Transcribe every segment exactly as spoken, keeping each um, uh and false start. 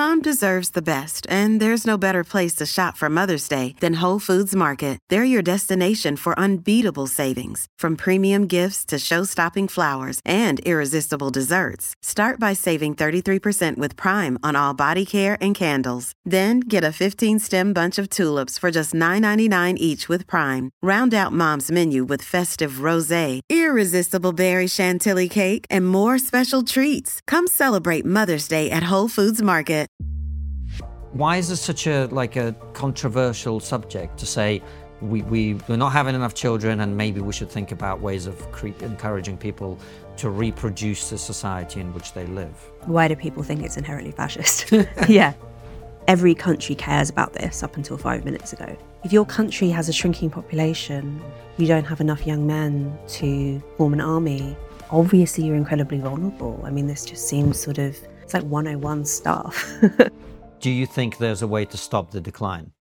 Mom deserves the best, and there's no better place to shop for Mother's Day than Whole Foods Market. They're your destination for unbeatable savings, from premium gifts to show-stopping flowers and irresistible desserts. Start by saving thirty-three percent with Prime on all body care and candles. Then get a fifteen-stem bunch of tulips for just nine ninety-nine each with Prime. Round out Mom's menu with festive rosé, irresistible berry chantilly cake, and more special treats. Come celebrate Mother's Day at Whole Foods Market. Why is this such a like a controversial subject to say we, we, we're not having enough children and maybe we should think about ways of cre- encouraging people to reproduce the society in which they live? Why do people think it's inherently fascist? Yeah. Every country cares about this up until five minutes ago. If your country has a shrinking population, you don't have enough young men to form an army, obviously you're incredibly vulnerable. I mean, this just seems sort of, it's like one oh one stuff. Do you think there's a way to stop the decline?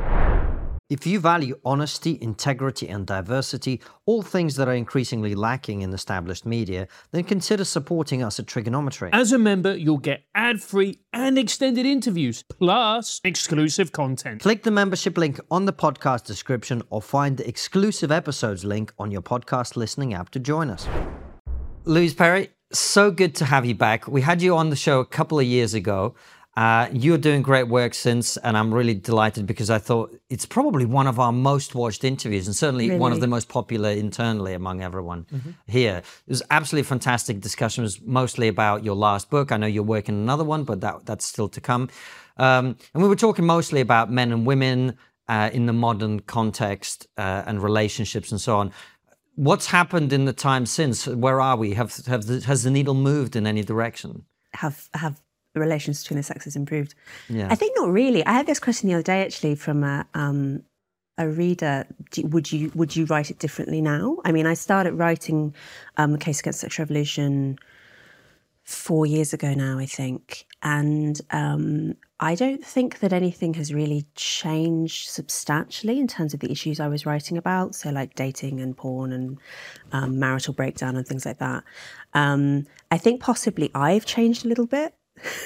If you value honesty, integrity, and diversity, all things that are increasingly lacking in established media, then consider supporting us at Trigonometry. As a member, you'll get ad-free and extended interviews, plus exclusive content. Click the membership link on the podcast description or find the exclusive episodes link on your podcast listening app to join us. Louise Perry, so good to have you back. We had you on the show a couple of years ago. Uh, you're doing great work since, and I'm really delighted because I thought it's probably one of our most watched interviews and certainly Really? one of the most popular internally among everyone Mm-hmm. here. It was absolutely fantastic discussion. It was mostly about your last book. I know you're working on another one, but that that's still to come. Um, and we were talking mostly about men and women uh, in the modern context uh, and relationships and so on. What's happened in the time since? Where are we? Have, have the, has the needle moved in any direction? Have have the relations between the sexes improved? Yeah. I think not really. I had this question the other day actually from a um, a reader. Do, would you would you write it differently now? I mean, I started writing um, The Case Against Sexual Revolution four years ago now, I think, and um, I don't think that anything has really changed substantially in terms of the issues I was writing about. So, like dating and porn and um, marital breakdown and things like that. Um, I think possibly I've changed a little bit.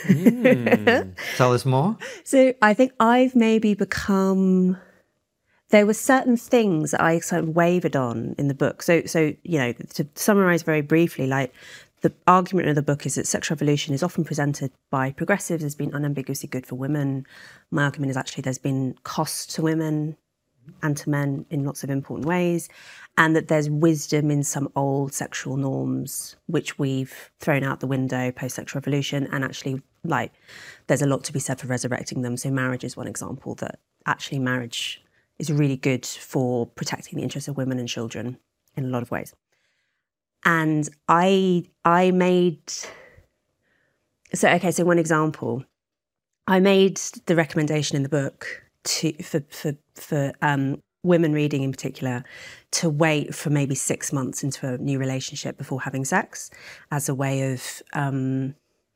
Mm. Tell us more. So I think I've maybe become, there were certain things that I sort of wavered on in the book. So, so you know, to summarize very briefly, like the argument of the book is that sexual revolution is often presented by progressives as being unambiguously good for women. My argument is actually there's been cost to women and to men in lots of important ways, and that there's wisdom in some old sexual norms which we've thrown out the window post-sexual revolution, and actually, like, there's a lot to be said for resurrecting them. So marriage is one example, that actually marriage is really good for protecting the interests of women and children in a lot of ways. And I I made, so okay, so one example, I made the recommendation in the book to for for for um, women reading in particular to wait for maybe six months into a new relationship before having sex, as a way of um,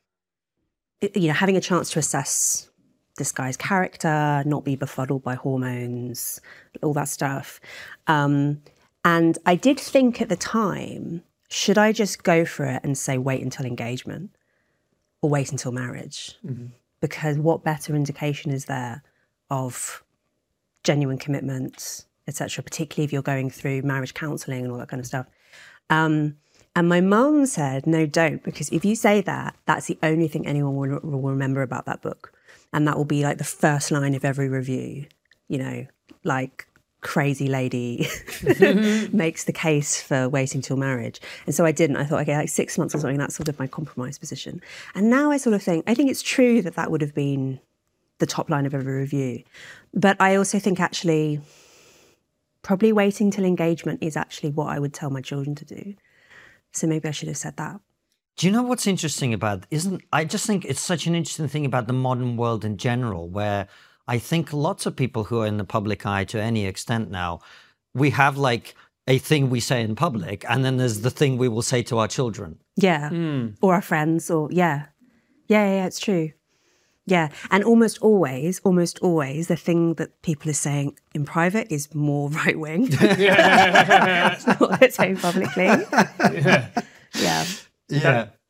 you know, having a chance to assess this guy's character, not be befuddled by hormones, all that stuff. Um, and I did think at the time, should I just go for it and say wait until engagement or wait until marriage? Mm-hmm. Because what better indication is there of genuine commitment, et cetera, particularly if you're going through marriage counselling and all that kind of stuff. Um, and my mum said, no, don't, because if you say that, that's the only thing anyone will, will remember about that book. And that will be like the first line of every review, you know, like crazy lady makes the case for waiting till marriage. And so I didn't. I thought, okay, like six months or something, that's sort of my compromise position. And now I sort of think, I think it's true that that would have been the top line of every review. But I also think actually probably waiting till engagement is actually what I would tell my children to do. So maybe I should have said that. Do you know what's interesting about, isn't, I just think it's such an interesting thing about the modern world in general, where I think lots of people who are in the public eye to any extent now, we have like a thing we say in public, and then there's the thing we will say to our children. Yeah. Mm. Or our friends, or yeah. Yeah, yeah, it's true. Yeah. And almost always, almost always, the thing that people are saying in private is more right-wing. It's not what they're saying publicly. Yeah. Yeah. Yeah.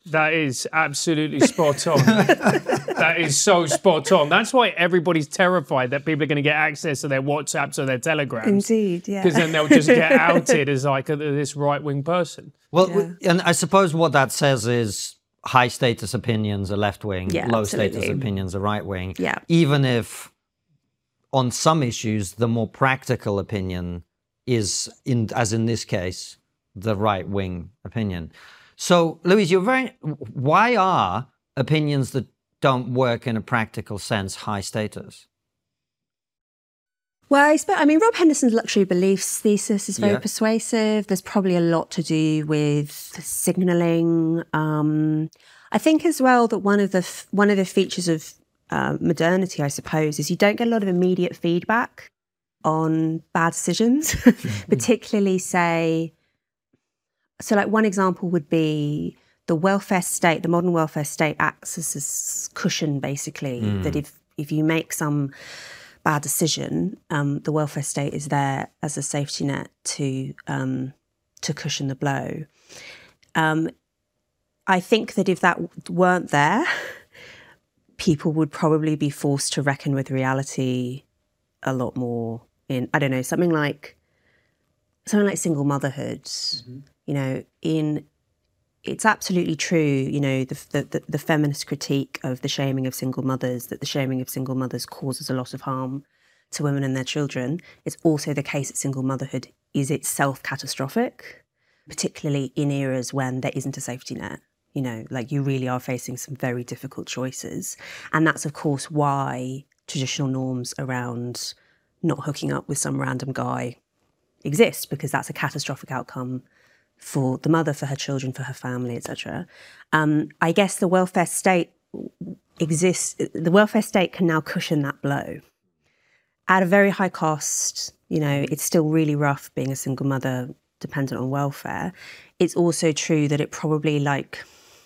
That is absolutely spot on. That is so spot on. That's why everybody's terrified that people are going to get access to their WhatsApps or their Telegrams. Indeed, yeah. Because then they'll just get outed as like a, this right-wing person. Well, Yeah. and I suppose what that says is high status opinions are left wing, Yeah, low status absolutely. opinions are right wing. Yeah. Even if on some issues the more practical opinion is, in as in this case, the right wing opinion. So, Louise, you're very. Why are opinions that don't work in a practical sense high status? Well, I, suppose, I mean, Rob Henderson's luxury beliefs thesis is very Yeah. persuasive. There's probably a lot to do with signalling. Um, I think as well that one of the f- one of the features of uh, modernity, I suppose, is you don't get a lot of immediate feedback on bad decisions, particularly say. So, like one example would be the welfare state. The modern welfare state acts as a s- cushion, basically. That if if you make some bad decision, um, the welfare state is there as a safety net to um, to cushion the blow. Um, I think that if that weren't there, people would probably be forced to reckon with reality a lot more. In I don't know something like something like single motherhood. Mm-hmm. You know, in it's absolutely true. You know, the, the the feminist critique of the shaming of single mothers, that the shaming of single mothers causes a lot of harm to women and their children. It's also the case that single motherhood is itself catastrophic, particularly in eras when there isn't a safety net. You know, like you really are facing some very difficult choices, and that's of course why traditional norms around not hooking up with some random guy exist, because that's a catastrophic outcome for the mother, for her children, for her family, et cetera. Um, I guess the welfare state exists. The welfare state can now cushion that blow at a very high cost. You know, it's still really rough being a single mother dependent on welfare. It's also true that it probably like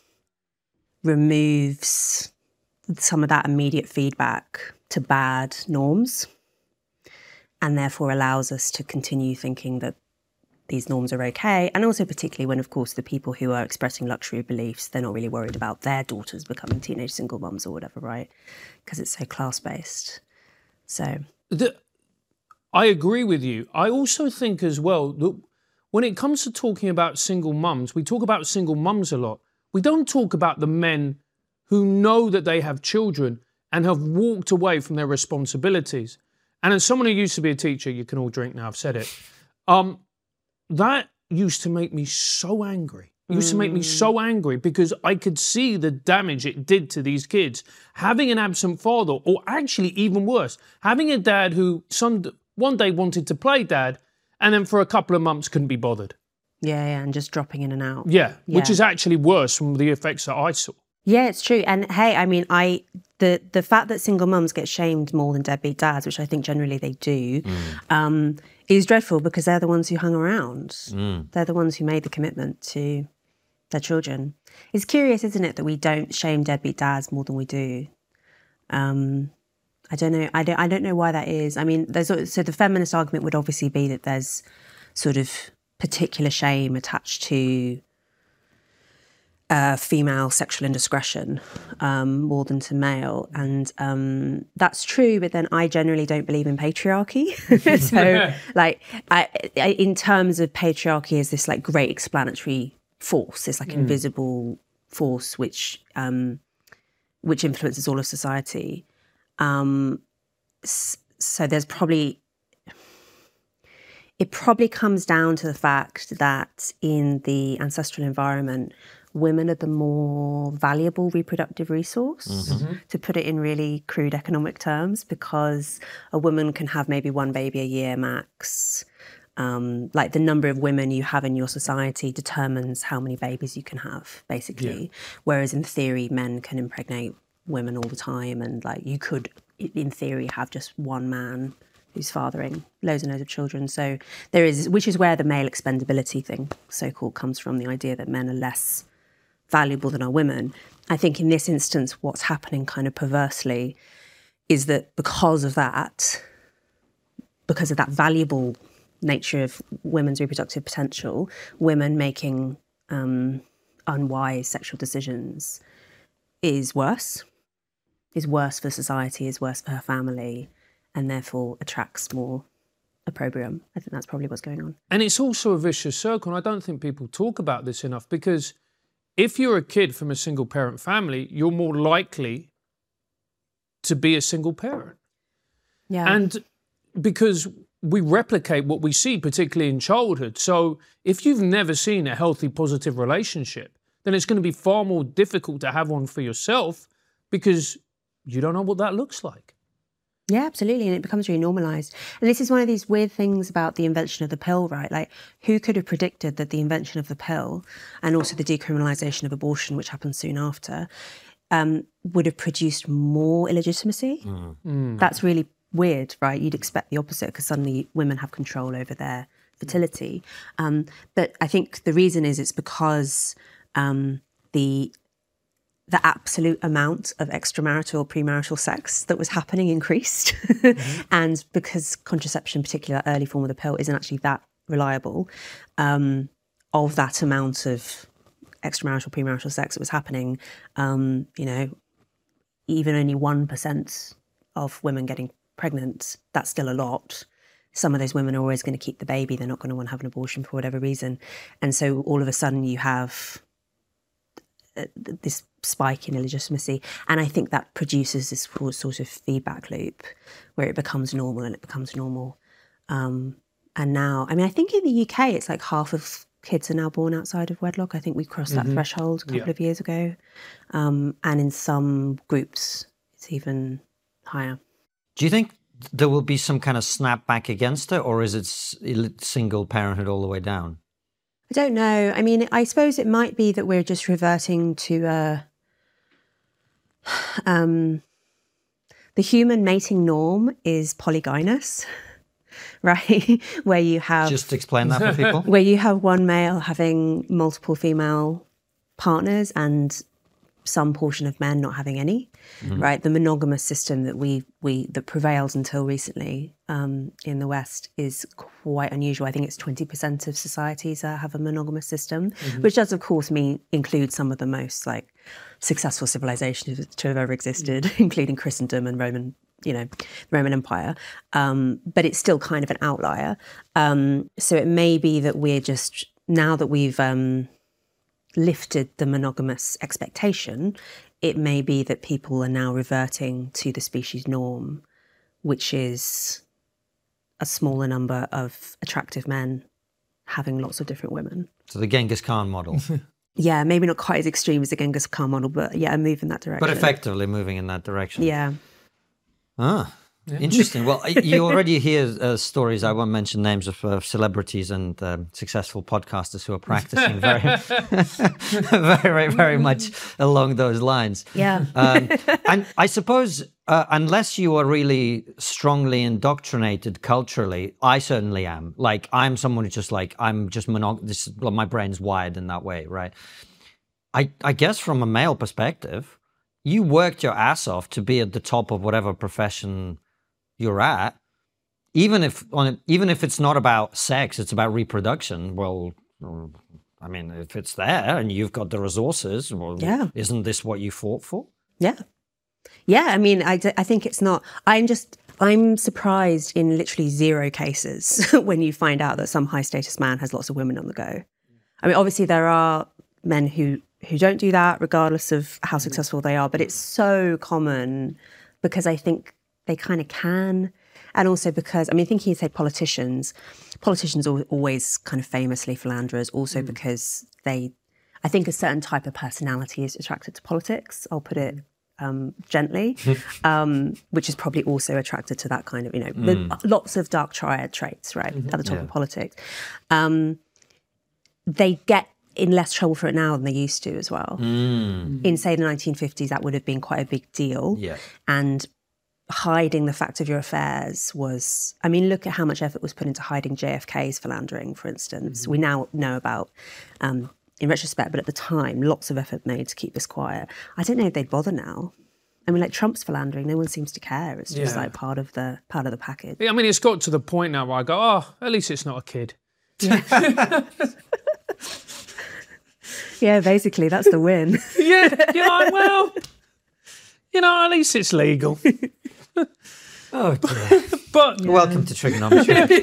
removes some of that immediate feedback to bad norms, and therefore allows us to continue thinking that these norms are okay. And also particularly when, of course, the people who are expressing luxury beliefs, they're not really worried about their daughters becoming teenage single mums or whatever, right? Because it's so class-based. So... The, I agree with you. I also think as well that when it comes to talking about single mums, we talk about single mums a lot. We don't talk about the men who know that they have children and have walked away from their responsibilities. And as someone who used to be a teacher, you can all drink now, I've said it. Um, that used to make me so angry. It used to make me so angry because I could see the damage it did to these kids. Having an absent father, or actually even worse, having a dad who some, one day wanted to play dad and then for a couple of months couldn't be bothered. Yeah, yeah, and just dropping in and out. Yeah, Yeah. which is actually worse from the effects that I saw. Yeah, it's true. And hey, I mean, I the the fact that single mums get shamed more than deadbeat dads, which I think generally they do, mm. um, is dreadful because they're the ones who hung around. Mm. They're the ones who made the commitment to their children. It's curious, isn't it, that we don't shame deadbeat dads more than we do. Um, I don't know. I don't. I don't know why that is. I mean, there's so the feminist argument would obviously be that there's sort of particular shame attached to Uh, female sexual indiscretion um, more than to male. And um, that's true, but then I generally don't believe in patriarchy. So like I, I, in terms of patriarchy as this like great explanatory force, this like mm. invisible force which um, which influences all of society. Um, so there's probably, it probably comes down to the fact that in the ancestral environment, women are the more valuable reproductive resource, mm-hmm. to put it in really crude economic terms, because a woman can have maybe one baby a year max. Um, like the number of women you have in your society determines how many babies you can have, basically. Yeah. Whereas in theory, men can impregnate women all the time. And like you could, in theory, have just one man who's fathering loads and loads of children. So there is, which is where the male expendability thing, so-called, comes from, the idea that men are less valuable than our women. I think in this instance, what's happening kind of perversely is that because of that, because of that valuable nature of women's reproductive potential, women making um, unwise sexual decisions is worse, is worse for society, is worse for her family, and therefore attracts more opprobrium. I think that's probably what's going on. And it's also a vicious circle, and I don't think people talk about this enough, because if you're a kid from a single parent family, you're more likely to be a single parent. Yeah. And because we replicate what we see, particularly in childhood. So if you've never seen a healthy, positive relationship, then it's going to be far more difficult to have one for yourself because you don't know what that looks like. Yeah, absolutely. And it becomes really normalised. And this is one of these weird things about the invention of the pill, right? Like, who could have predicted that the invention of the pill and also the decriminalisation of abortion, which happened soon after, um, would have produced more illegitimacy? Mm. Mm. That's really weird, right? You'd expect the opposite because suddenly women have control over their fertility. Um, but I think the reason is it's because um, the the absolute amount of extramarital, premarital sex that was happening increased. Mm-hmm. And because contraception, particularly that early form of the pill, isn't actually that reliable, um, of that amount of extramarital, premarital sex that was happening, um, you know, even only one percent of women getting pregnant, that's still a lot. Some of those women are always going to keep the baby. They're not going to want to have an abortion for whatever reason. And so all of a sudden you have this spike in illegitimacy. And I think that produces this sort of feedback loop where it becomes normal and it becomes normal. Um, and now, I mean, I think in the U K, it's like half of kids are now born outside of wedlock. I think we crossed that mm-hmm. threshold a couple yeah. of years ago. Um, and in some groups, it's even higher. Do you think there will be some kind of snap back against it, or is it single parenthood all the way down? I don't know. I mean, I suppose it might be that we're just reverting to uh, um, the human mating norm is polygynous, right? Where you have... Just explain that for people. Where you have one male having multiple female partners and some portion of men not having any, mm-hmm. right? The monogamous system that we we that prevails until recently um, in the West is quite unusual. I think it's twenty percent of societies uh, have a monogamous system, mm-hmm. which does, of course, mean include some of the most like successful civilizations to have ever existed, mm-hmm. including Christendom and Roman, you know, the Roman Empire. Um, but it's still kind of an outlier. Um, so it may be that we're just now that we've um, lifted the monogamous expectation, it may be that people are now reverting to the species norm, which is a smaller number of attractive men having lots of different women. So the Genghis Khan model. Yeah, maybe not quite as extreme as the Genghis Khan model, but yeah, a move in that direction. But effectively moving in that direction. Yeah. Ah. Yeah. Interesting. Well, you already hear uh, stories. I won't mention names of uh, celebrities and um, successful podcasters who are practicing very, very, very much along those lines. Yeah. Um, and I suppose uh, unless you are really strongly indoctrinated culturally, I certainly am. Like I'm someone who's just like I'm just monog. This well, my brain's wired in that way, right? I I guess from a male perspective, you worked your ass off to be at the top of whatever profession you're at, even if on even if it's not about sex, it's about reproduction. Well, I mean, if it's there and you've got the resources, well, yeah. isn't this what you fought for? Yeah, yeah. I mean, I, I think it's not. I'm just I'm surprised in literally zero cases when you find out that some high status man has lots of women on the go. I mean, obviously there are men who who don't do that, regardless of how successful they are. But it's so common because I think they kind of can. And also because, I mean, thinking you say politicians, politicians are always kind of famously philanderers, also mm. because they, I think a certain type of personality is attracted to politics, I'll put it um, gently, um, which is probably also attracted to that kind of, you know, mm. the, lots of dark triad traits, right, mm-hmm. at the top yeah. of politics. Um, they get in less trouble for it now than they used to as well. Mm. In, say, the nineteen fifties, that would have been quite a big deal. Yeah. And hiding the fact of your affairs was, I mean, look at how much effort was put into hiding J F K's philandering, for instance. Mm-hmm. We now know about, um, in retrospect, but at the time, lots of effort made to keep this quiet. I don't know if they'd bother now. I mean, like Trump's philandering, no one seems to care. It's just yeah. like part of the part of the package. Yeah, I mean, it's got to the point now where I go, oh, at least it's not a kid. Yeah. Yeah, basically, that's the win. Yeah, you're like, well, you know, at least it's legal. Oh, dear. But Welcome to trigonometry.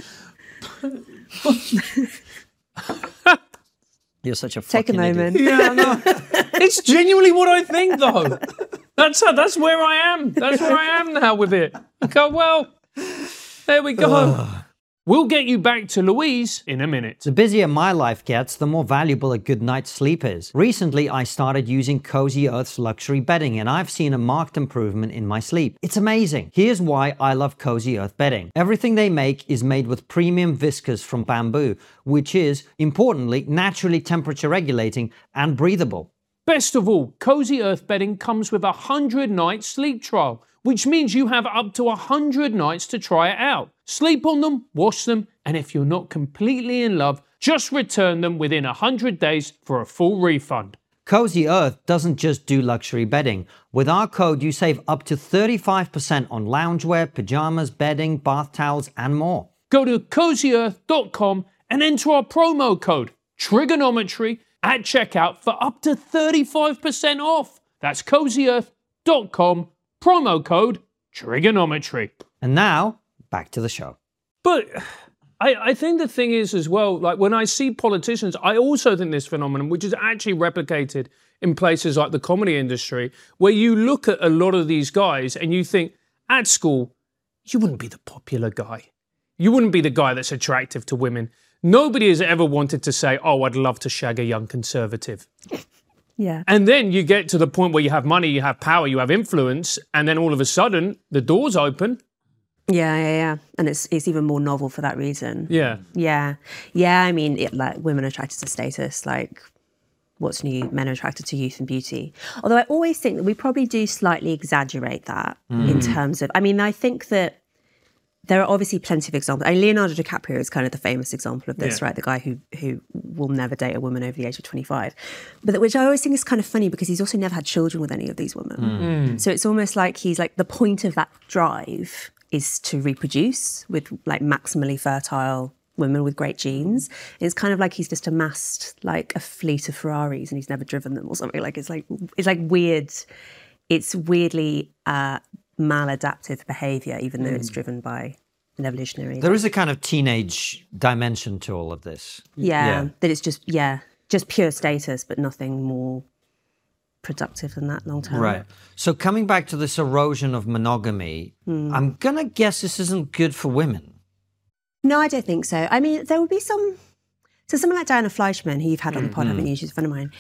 You're such a Take a fucking moment. idiot. yeah, no, it's genuinely what I think, though. That's how, that's where I am. That's where I am now with it. I go, well, there we go. We'll get you back to Louise in a minute. The busier my life gets, the more valuable a good night's sleep is. Recently, I started using Cozy Earth's luxury bedding, and I've seen a marked improvement in my sleep. It's amazing. Here's why I love Cozy Earth bedding. Everything they make is made with premium viscose from bamboo, which is, importantly, naturally temperature regulating and breathable. Best of all, Cozy Earth bedding comes with a one hundred night sleep trial, which means you have up to one hundred nights to try it out. Sleep on them, wash them, and if you're not completely in love, just return them within one hundred days for a full refund. Cozy Earth doesn't just do luxury bedding. With our code, you save up to thirty-five percent on loungewear, pajamas, bedding, bath towels, and more. Go to cozy earth dot com and enter our promo code trigonometry at checkout for up to thirty-five percent off. That's cozy earth dot com, promo code trigonometry. And now, back to the show. But I, I think the thing is as well, like when I see politicians, I also think this phenomenon, which is actually replicated in places like the comedy industry, where you look at a lot of these guys and you think, at school, you wouldn't be the popular guy. You wouldn't be the guy that's attractive to women. Nobody has ever wanted to say, oh, I'd love to shag a young conservative. Yeah. And then you get to the point where you have money, you have power, you have influence, and then all of a sudden, the door's open. Yeah, yeah, yeah. And it's it's even more novel for that reason. Yeah. Yeah. Yeah, I mean, it, like, women are attracted to status, like, what's new? Men are attracted to youth and beauty. Although I always think that we probably do slightly exaggerate that mm. in terms of, I mean, I think that there are obviously plenty of examples. I mean, Leonardo DiCaprio is kind of the famous example of this, yeah. right? The guy who who will never date a woman over the age of twenty-five. But that, which I always think is kind of funny because he's also never had children with any of these women. Mm. So it's almost like he's like, the point of that drive is to reproduce with like maximally fertile women with great genes. It's kind of like he's just amassed like a fleet of Ferraris and he's never driven them or something. Like it's like it's like weird. It's weirdly uh, maladaptive behaviour, even though mm. it's driven by an evolutionary. There is a kind of teenage dimension to all of this. Yeah, yeah. that it's just yeah, just pure status, but nothing more productive than that long term. Right. So coming back to this erosion of monogamy, mm. I'm gonna guess this isn't good for women. No, I don't think so. I mean, there will be some. So someone like Diana Fleischman, who you've had on the pod, mm-hmm. haven't you? She's a friend of mine.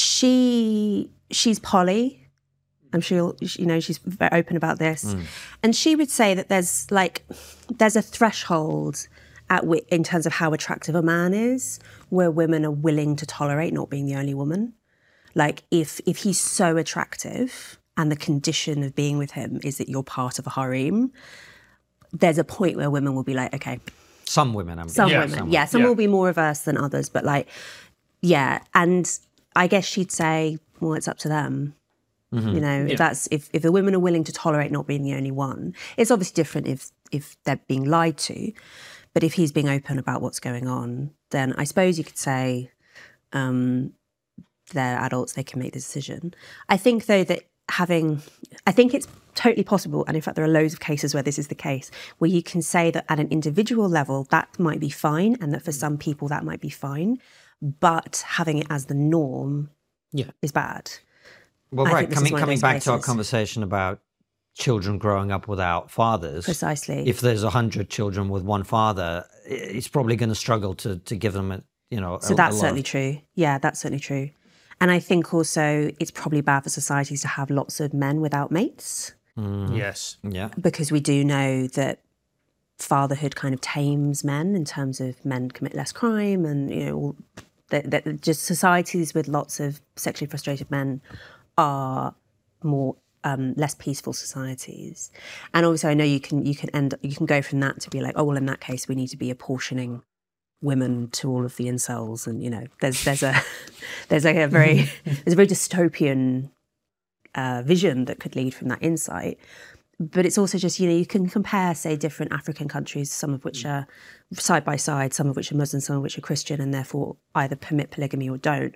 She she's poly. I'm sure you know she's very open about this, mm. and she would say that there's like there's a threshold at w- in terms of how attractive a man is, where women are willing to tolerate not being the only woman. Like if if he's so attractive and the condition of being with him is that you're part of a harem, there's a point where women will be like, okay. Some women, I'm Some yeah, women, some yeah. Some yeah. will be more averse than others, but like, yeah. And I guess she'd say, well, it's up to them. Mm-hmm. You know, yeah. if that's if, if the women are willing to tolerate not being the only one, it's obviously different if if they're being lied to. But if he's being open about what's going on, then I suppose you could say um, they're adults, they can make the decision. I think though that having, I think it's totally possible, and in fact there are loads of cases where this is the case, where you can say that at an individual level that might be fine, and that for some people that might be fine, but having it as the norm yeah. is bad. Well, I right, coming coming back cases. to our conversation about children growing up without fathers. Precisely. If there's a hundred children with one father, it's probably going to struggle to to give them, a, you know. So a, that's a certainly of... true. Yeah, that's certainly true. And I think also it's probably bad for societies to have lots of men without mates. Mm. Yes. Yeah. Because we do know that fatherhood kind of tames men in terms of men commit less crime, and you know, that, that just societies with lots of sexually frustrated men are more um, less peaceful societies. And obviously, I know you can you can end you can go from that to be like, oh well, in that case, we need to be apportioning women to all of the incels, and you know, there's there's a there's like a very there's a very dystopian uh, vision that could lead from that insight. But it's also just, you know, you can compare, say, different African countries, some of which are side by side, some of which are Muslim, some of which are Christian, and therefore either permit polygamy or don't.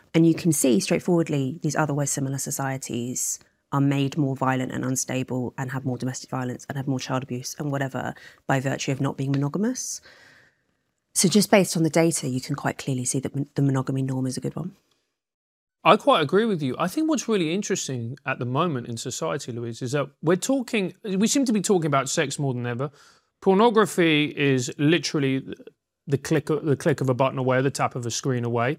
And you can see straightforwardly these otherwise similar societies are made more violent and unstable and have more domestic violence and have more child abuse and whatever by virtue of not being monogamous. So just based on the data, you can quite clearly see that the monogamy norm is a good one. I quite agree with you. I think what's really interesting at the moment in society, Louise, is that we're talking, we seem to be talking about sex more than ever. Pornography is literally the click of, the click of a button away, the tap of a screen away.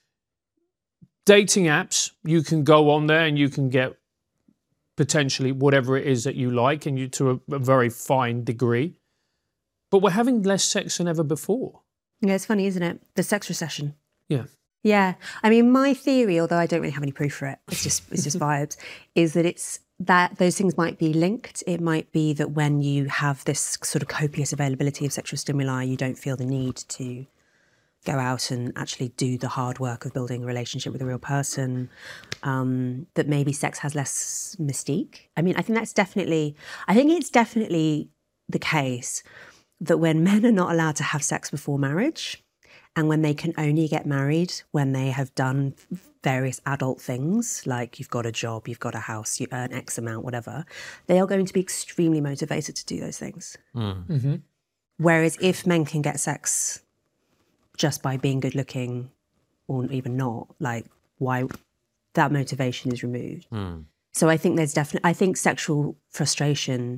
Dating apps, you can go on there and you can get potentially whatever it is that you like, and you to a, a very fine degree. But we're having less sex than ever before. Yeah, it's funny, isn't it? The sex recession. Yeah. Yeah. I mean, my theory, although I don't really have any proof for it, it's just it's just vibes, is that it's that those things might be linked. It might be that when you have this sort of copious availability of sexual stimuli, you don't feel the need to go out and actually do the hard work of building a relationship with a real person, um, that maybe sex has less mystique. I mean, I think that's definitely, I think it's definitely the case that when men are not allowed to have sex before marriage, and when they can only get married when they have done various adult things, like you've got a job, you've got a house, you earn X amount, whatever, they are going to be extremely motivated to do those things. Mm. Mm-hmm. Whereas if men can get sex just by being good looking or even not, like why that motivation is removed. Mm. So I think there's definitely, I think sexual frustration,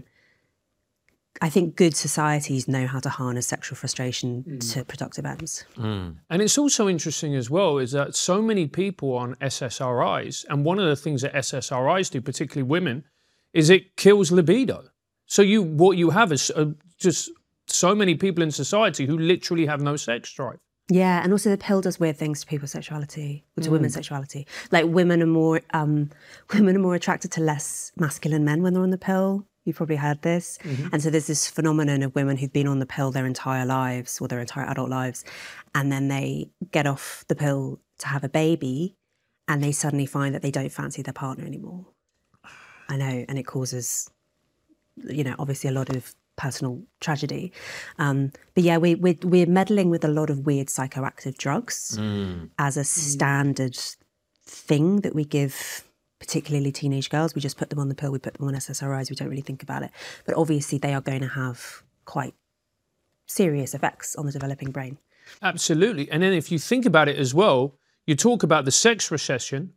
I think good societies know how to harness sexual frustration mm. to productive ends. Mm. And it's also interesting as well is that so many people on S S R Is, and one of the things that S S R Is do, particularly women, is it kills libido. So you what you have is uh, just so many people in society who literally have no sex drive. Yeah, and also the pill does weird things to people's sexuality, or to Mm. women's sexuality. Like women are more um, women are more attracted to less masculine men when they're on the pill. You've probably heard this. Mm-hmm. And so there's this phenomenon of women who've been on the pill their entire lives or their entire adult lives, and then they get off the pill to have a baby and they suddenly find that they don't fancy their partner anymore. I know, and it causes, you know, obviously a lot of personal tragedy. Um, but yeah, we, we, we're meddling with a lot of weird psychoactive drugs Mm. as a standard thing that we give particularly teenage girls. We just put them on the pill, we put them on S S R Is, we don't really think about it. But obviously they are going to have quite serious effects on the developing brain. Absolutely. And then if you think about it as well, you talk about the sex recession,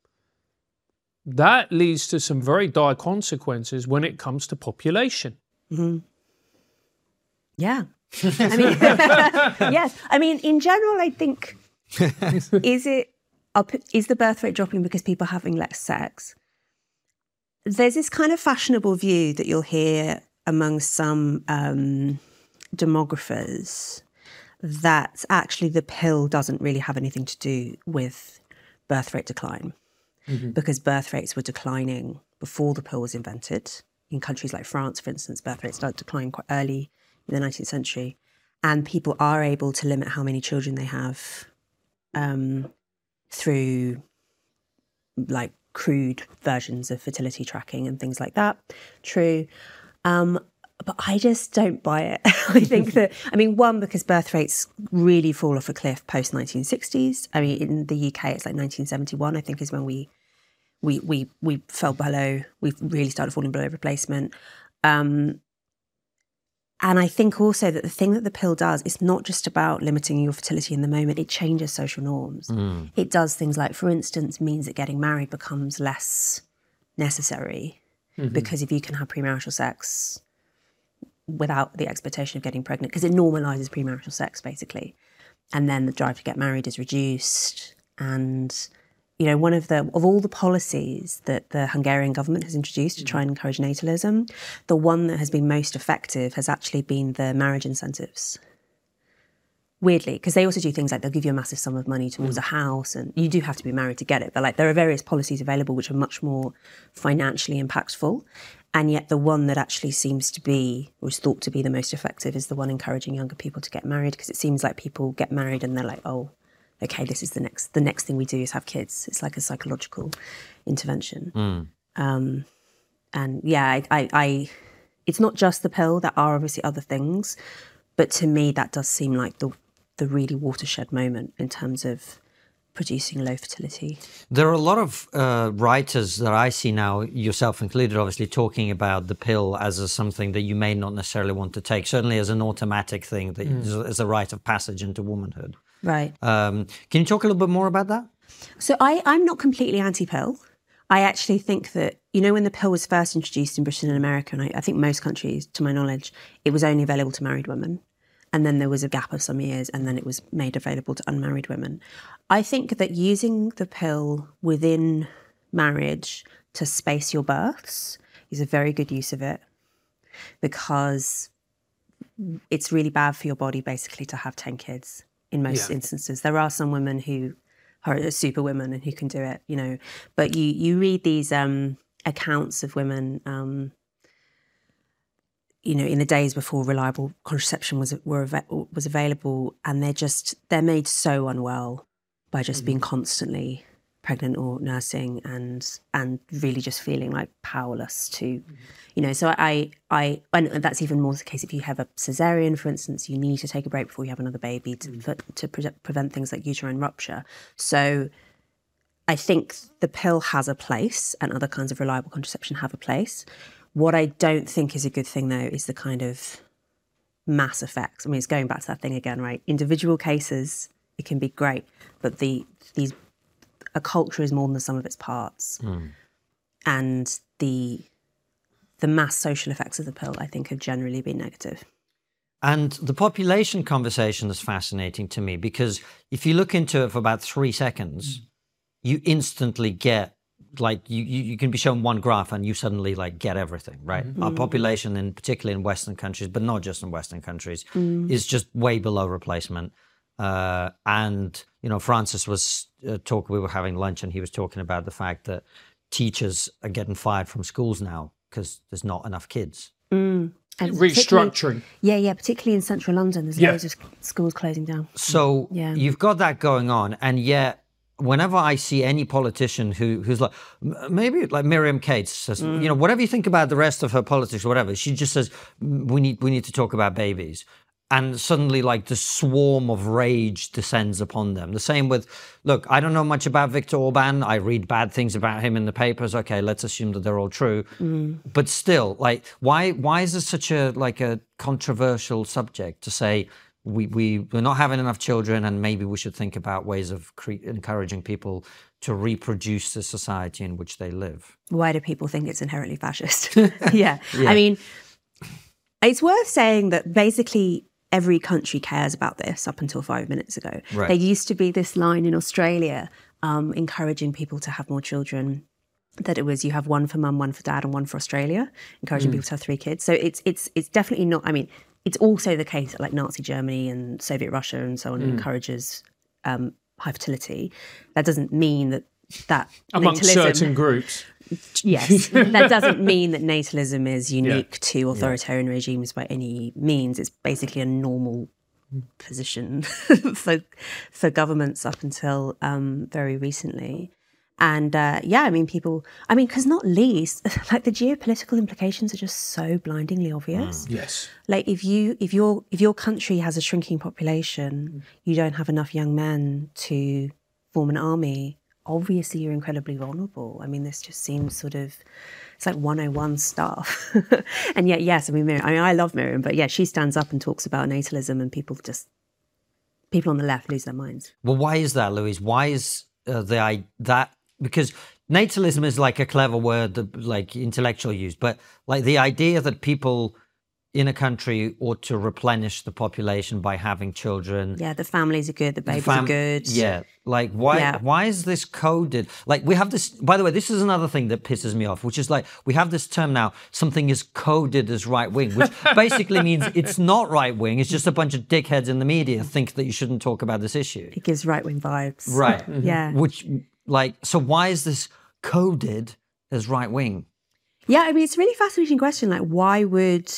that leads to some very dire consequences when it comes to population. Mm-hmm. Yeah. I mean, yes. I mean, in general, I think, is it, I'll put, is the birth rate dropping because people are having less sex? There's this kind of fashionable view that you'll hear among some um, demographers that actually the pill doesn't really have anything to do with birth rate decline, mm-hmm. because birth rates were declining before the pill was invented. In countries like France, for instance, birth rates started declining quite early in the nineteenth century. And people are able to limit how many children they have um, through like crude versions of fertility tracking and things like that. True. Um, but I just don't buy it. I think that, I mean, one, because birth rates really fall off a cliff post nineteen sixties. I mean, in the U K, it's like nineteen seventy-one, I think, is when we we we we fell below, we really started falling below replacement. Um, and I think also that the thing that the pill does is not just about limiting your fertility in the moment, it changes social norms. Mm. It does things like, for instance, means that getting married becomes less necessary, mm-hmm. because if you can have premarital sex without the expectation of getting pregnant, because it normalises premarital sex, basically. And then the drive to get married is reduced. And, you know, one of the, of all the policies that the Hungarian government has introduced to try and encourage natalism, the one that has been most effective has actually been the marriage incentives. Weirdly, because they also do things like they'll give you a massive sum of money towards mm. a house, and you do have to be married to get it. But like there are various policies available which are much more financially impactful. And yet the one that actually seems to be, or is thought to be the most effective, is the one encouraging younger people to get married, because it seems like people get married and they're like, oh, okay, this is the next, the next thing we do is have kids. It's like a psychological intervention. Mm. Um, and yeah, I, I, I, it's not just the pill. There are obviously other things, but to me, that does seem like the, the really watershed moment in terms of producing low fertility. There are a lot of uh, writers that I see now, yourself included, obviously, talking about the pill as a, something that you may not necessarily want to take, certainly as an automatic thing, that mm. as a rite of passage into womanhood. Right. Um, can you talk a little bit more about that? So I, I'm not completely anti-pill. I actually think that, you know, when the pill was first introduced in Britain and America, and I, I think most countries, to my knowledge, it was only available to married women. And then there was a gap of some years, and then it was made available to unmarried women. I think that using the pill within marriage to space your births is a very good use of it, because it's really bad for your body, basically, to have ten kids in most yeah. instances. There are some women who are super women and who can do it, you know. But you, you read these um, accounts of women... Um, you know, in the days before reliable contraception was were was available, and they're just they're made so unwell by just mm. being constantly pregnant or nursing, and and really just feeling like powerless to, mm. you know. So I I and that's even more the case if you have a cesarean, for instance. You need to take a break before you have another baby to mm. for, to pre- prevent things like uterine rupture. So I think the pill has a place, and other kinds of reliable contraception have a place. What I don't think is a good thing, though, is the kind of mass effects. I mean, it's going back to that thing again, right? Individual cases, it can be great, but the these a culture is more than the sum of its parts, mm. and the the mass social effects of the pill, I think, have generally been negative. And the population conversation is fascinating to me, because if you look into it for about three seconds, mm. you instantly get. Like you, you, you can be shown one graph and you suddenly like get everything, right? Mm-hmm. Our population, in particularly in Western countries, but not just in Western countries, mm. is just way below replacement. Uh, and you know, Francis was uh, talking. We were having lunch, and he was talking about the fact that teachers are getting fired from schools now because there's not enough kids. Mm. And restructuring. Yeah, yeah, particularly in central London, there's yeah. loads of schools closing down. So yeah. you've got that going on, and yet. Whenever I see any politician who who's like, maybe like Miriam Cates says, mm. you know, whatever you think about the rest of her politics or whatever, she just says, we need we need to talk about babies. And suddenly, like, the swarm of rage descends upon them. The same with, look, I don't know much about Viktor Orban. I read bad things about him in the papers. Okay, let's assume that they're all true. Mm. But still, like, why why is this such a, like, a controversial subject to say, We, we, we're not having enough children, and maybe we should think about ways of cre- encouraging people to reproduce the society in which they live? Why do people think it's inherently fascist? yeah. yeah. I mean, it's worth saying that basically every country cares about this up until five minutes ago. Right. There used to be this line in Australia um, encouraging people to have more children, that it was you have one for mum, one for dad, and one for Australia, encouraging mm. people to have three kids. So it's it's it's definitely not, I mean, it's also the case that like Nazi Germany and Soviet Russia and so on mm. encourages um, high fertility. That doesn't mean that that amongst natalism, certain groups. Yes, that doesn't mean that natalism is unique yeah. to authoritarian yeah. regimes by any means. It's basically a normal position for for governments up until um, very recently. And uh, yeah, I mean, people, I mean, because not least, like the geopolitical implications are just so blindingly obvious. Mm. Yes. Like if you, if your, if your country has a shrinking population, mm. you don't have enough young men to form an army, obviously you're incredibly vulnerable. I mean, this just seems sort of, it's like one oh one stuff. And yet, yes, I mean, Miriam, I mean, I love Miriam, but yeah, she stands up and talks about natalism, and people just, people on the left lose their minds. Well, why is that, Louise? Why is uh, the, I, that, because natalism is like a clever word that like intellectual use, but like the idea that people in a country ought to replenish the population by having children. Yeah, the families are good, the babies the fam- are good. Yeah, like why yeah. why is this coded? Like we have this, by the way, this is another thing that pisses me off, which is like we have this term now, something is coded as right-wing, which basically means it's not right-wing, it's just a bunch of dickheads in the media think that you shouldn't talk about this issue. It gives right-wing vibes. Right. Mm-hmm. Yeah. Which, like, so why is this coded as right-wing? Yeah, I mean, it's a really fascinating question. Like, why would...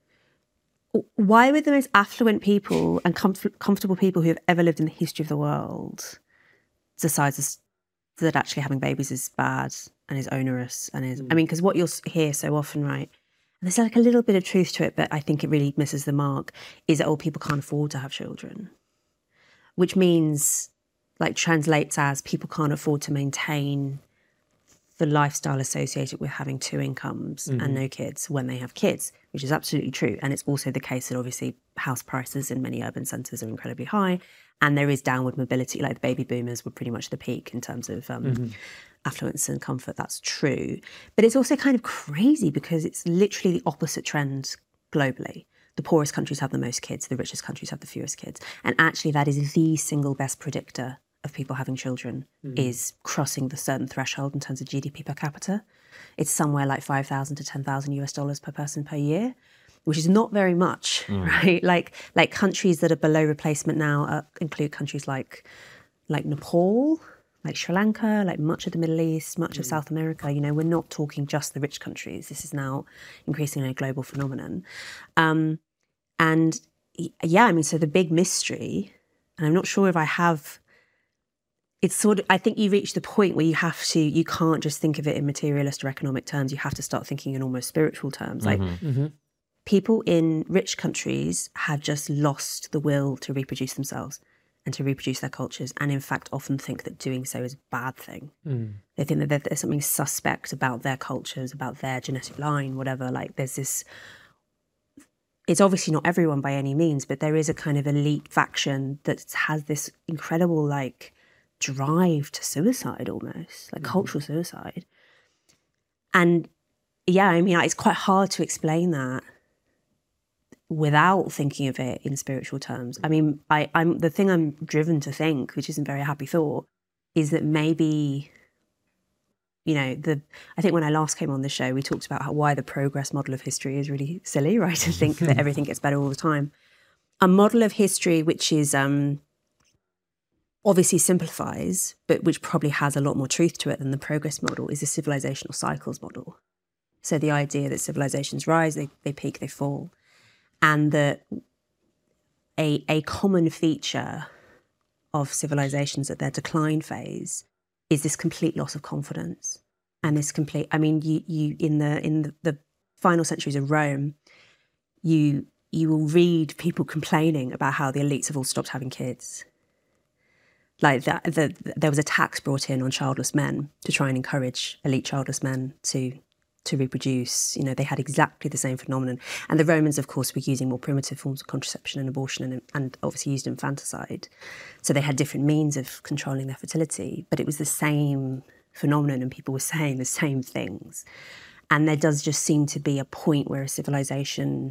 Why would the most affluent people and comf- comfortable people who have ever lived in the history of the world decide that actually having babies is bad and is onerous? And is, I mean, because what you'll hear so often, right, and there's like a little bit of truth to it, but I think it really misses the mark, is that old people can't afford to have children, which means like translates as people can't afford to maintain the lifestyle associated with having two incomes mm-hmm. and no kids when they have kids, which is absolutely true. And it's also the case that obviously house prices in many urban centres are incredibly high, and there is downward mobility. Like the baby boomers were pretty much the peak in terms of um, mm-hmm. affluence and comfort. That's true. But it's also kind of crazy because it's literally the opposite trend globally. The poorest countries have the most kids, the richest countries have the fewest kids. And actually that is the single best predictor of people having children mm. is crossing the certain threshold in terms of G D P per capita. It's somewhere like five thousand to ten thousand US dollars per person per year, which is not very much, mm. right? Like like countries that are below replacement now uh, include countries like like Nepal, like Sri Lanka, like much of the Middle East, much mm. of South America. You know, we're not talking just the rich countries. This is now increasingly a global phenomenon. Um, and yeah, I mean, so the big mystery, and I'm not sure if I have... It's sort of, I think you reach the point where you have to, you can't just think of it in materialist or economic terms. You have to start thinking in almost spiritual terms. Like mm-hmm. Mm-hmm. people in rich countries have just lost the will to reproduce themselves and to reproduce their cultures. And in fact, often think that doing so is a bad thing. Mm. They think that there's something suspect about their cultures, about their genetic line, whatever. Like there's this, it's obviously not everyone by any means, but there is a kind of elite faction that has this incredible like, drive to suicide almost, like mm-hmm. cultural suicide. And yeah, I mean, it's quite hard to explain that without thinking of it in spiritual terms. I mean, I, I'm the thing I'm driven to think, which isn't a very happy thought, is that maybe, you know, the I think when I last came on the show, we talked about how, why the progress model of history is really silly, right? To think that everything gets better all the time. A model of history which is... um obviously simplifies, but which probably has a lot more truth to it than the progress model, is the civilizational cycles model. So the idea that civilizations rise, they, they peak, they fall. And that a, a common feature of civilizations at their decline phase is this complete loss of confidence. And this complete, I mean, you, you in the in the, the final centuries of Rome, you you will read people complaining about how the elites have all stopped having kids. Like that, the, there was a tax brought in on childless men to try and encourage elite childless men to to reproduce. You know, they had exactly the same phenomenon. And the Romans, of course, were using more primitive forms of contraception and abortion and, and obviously used infanticide. So they had different means of controlling their fertility, but it was the same phenomenon and people were saying the same things. And there does just seem to be a point where a civilization,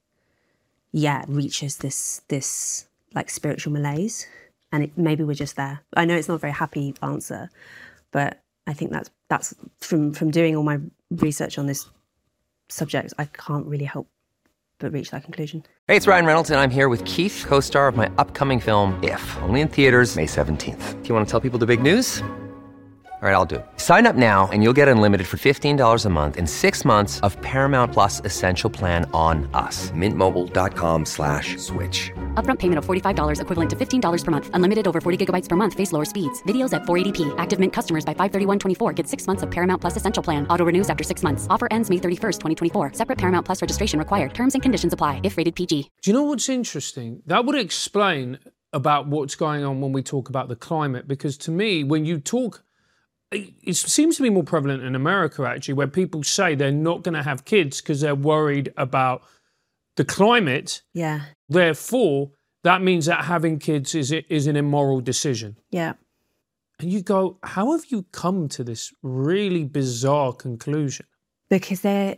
yeah, reaches this this like spiritual malaise. And it, maybe we're just there. I know it's not a very happy answer, but I think that's that's from from doing all my research on this subject, I can't really help but reach that conclusion. Hey, it's Ryan Reynolds, and I'm here with Keith, co-star of my upcoming film, If, only in theaters May seventeenth. Do you want to tell people the big news? All right, I'll do it. Sign up now and you'll get unlimited for fifteen dollars a month and six months of Paramount Plus Essential Plan on us. Mint Mobile dot com slash switch. Upfront payment of forty-five dollars equivalent to fifteen dollars per month. Unlimited over forty gigabytes per month. Face lower speeds. Videos at four eighty p. Active Mint customers by five thirty-one twenty-four get six months of Paramount Plus Essential Plan. Auto renews after six months. Offer ends May thirty-first, twenty twenty-four. Separate Paramount Plus registration required. Terms and conditions apply if rated P G. Do you know what's interesting? That would explain about what's going on when we talk about the climate. Because to me, when you talk... It seems to be more prevalent in America, actually, where people say they're not going to have kids because they're worried about the climate. Yeah. Therefore, that means that having kids is is an immoral decision. Yeah. And you go, how have you come to this really bizarre conclusion? Because they're,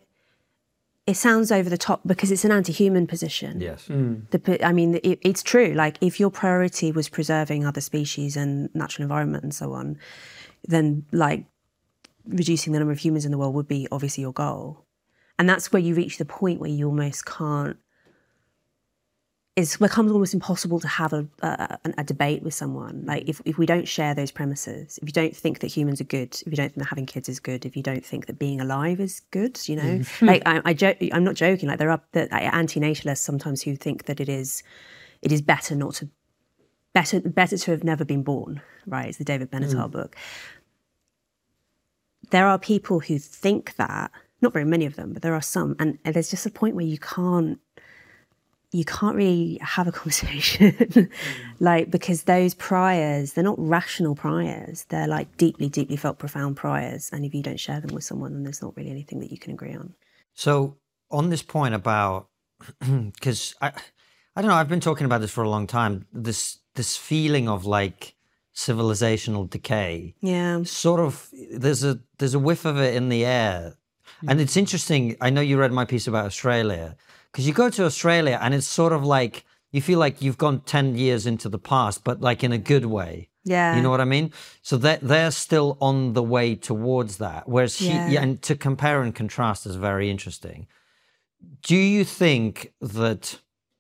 it sounds over the top because it's an anti-human position. Yes. Mm. The, I mean, it, it's true. Like, if your priority was preserving other species and natural environment and so on, then like reducing the number of humans in the world would be obviously your goal. And that's where you reach the point where you almost can't, it becomes almost impossible to have a, a, a debate with someone. Like if, if we don't share those premises, if you don't think that humans are good, if you don't think that having kids is good, if you don't think that being alive is good, you know, mm-hmm. like I, I jo- I'm not joking. Like there are the anti-natalists sometimes who think that it is, it is better not to, better, better to have never been born, right? It's the David Benatar mm. book. There are people who think that, not very many of them, but there are some. And, and there's just a point where you can't, you can't really have a conversation, like, because those priors, they're not rational priors. They're like deeply, deeply felt, profound priors. And if you don't share them with someone, then there's not really anything that you can agree on. So on this point about, because I, I don't know, I've been talking about this for a long time, this this feeling of like civilizational decay. Yeah. Sort of, there's a there's a whiff of it in the air. And it's interesting, I know you read my piece about Australia, because you go to Australia and it's sort of like, you feel like you've gone ten years into the past, but like in a good way. Yeah. You know what I mean? So they're, they're still on the way towards that. Whereas, he, Yeah. yeah, and to compare and contrast is very interesting. Do you think that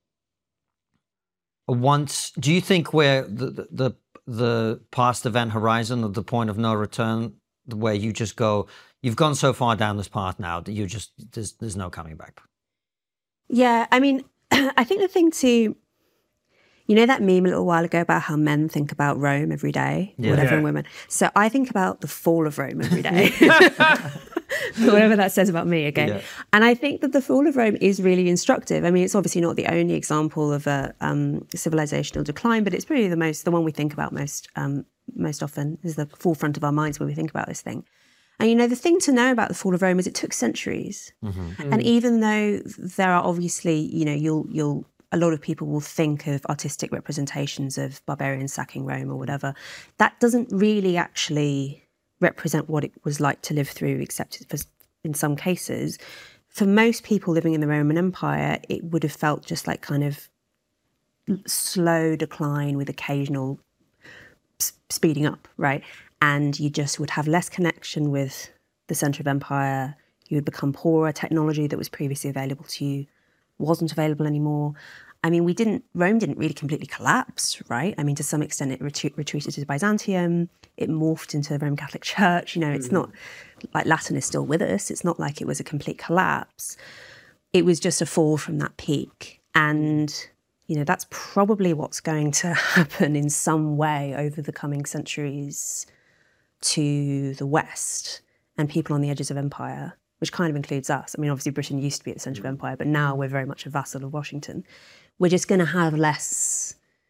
once, do you think where the, the, the, the past event horizon at the point of no return, where you just go, you've gone so far down this path now that you just, there's, there's no coming back? Yeah, I mean, I think the thing to, you know that meme a little while ago about how men think about Rome every day, Yeah. whatever, Yeah. and women. So I think about the fall of Rome every day. Whatever that says about me, okay? Yeah. And I think that the fall of Rome is really instructive. I mean, it's obviously not the only example of a um, civilizational decline, but it's probably the most, the one we think about most, um, most often, is the forefront of our minds when we think about this thing. And, you know, the thing to know about the fall of Rome is it took centuries. Mm-hmm. And even though there are obviously, you know, you'll, you'll, a lot of people will think of artistic representations of barbarians sacking Rome or whatever, that doesn't really actually represent what it was like to live through, except for, in some cases. For most people living in the Roman Empire, it would have felt just like kind of slow decline with occasional s- speeding up, right? And you just would have less connection with the centre of empire. You would become poorer. Technology that was previously available to you wasn't available anymore. I mean, we didn't, Rome didn't really completely collapse, right? I mean, to some extent it retreat, retreated to Byzantium. It morphed into the Roman Catholic Church. You know, it's not like Latin is still with us. It's not like it was a complete collapse. It was just a fall from that peak. And, you know, that's probably what's going to happen in some way over the coming centuries to the West and people on the edges of empire, which kind of includes us. I mean, obviously Britain used to be at the centre of empire, but now we're very much a vassal of Washington. We're just going to have less,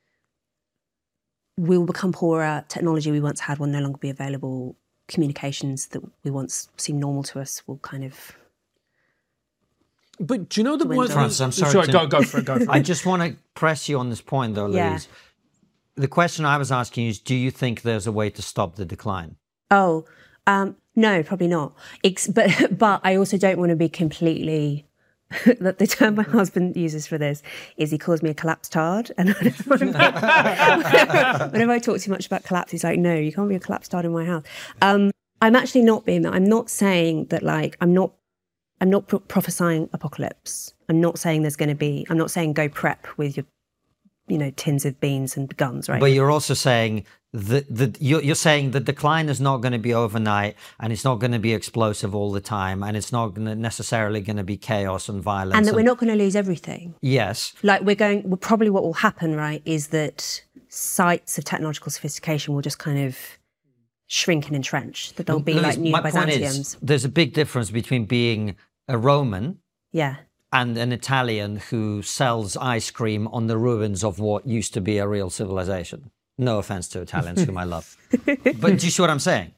we will become poorer. Technology we once had will no longer be available. Communications that we once seemed normal to us will kind of... But do you know the one? Francis, I'm sorry to- Go, go for it. Go for it. I just want to press you on this point, though, Louise. Yeah. The question I was asking you is, do you think there's a way to stop the decline? Oh, um, no, probably not. Ex- but but I also don't want to be completely... That the term my husband uses for this is he calls me a collapsed tard. And whenever, whenever I talk too much about collapse, he's like, no, you can't be a collapsed tard in my house. Um, I'm actually not being that. I'm not saying that, like, I'm not I'm not pro- prophesying apocalypse. I'm not saying there's going to be, I'm not saying go prep with your, you know, tins of beans and guns, right? But you're also saying that the, you're, you're saying the decline is not going to be overnight, and it's not going to be explosive all the time, and it's not gonna, necessarily going to be chaos and violence. And that we're not going to lose everything. Yes. Like we're going, well, probably what will happen, right, is that sites of technological sophistication will just kind of shrink and entrench. That there'll be Louise, like new my point is, Byzantiums. there's a big difference between being a Roman Yeah. and an Italian who sells ice cream on the ruins of what used to be a real civilization. No offense to Italians, whom I love. But do you see what I'm saying?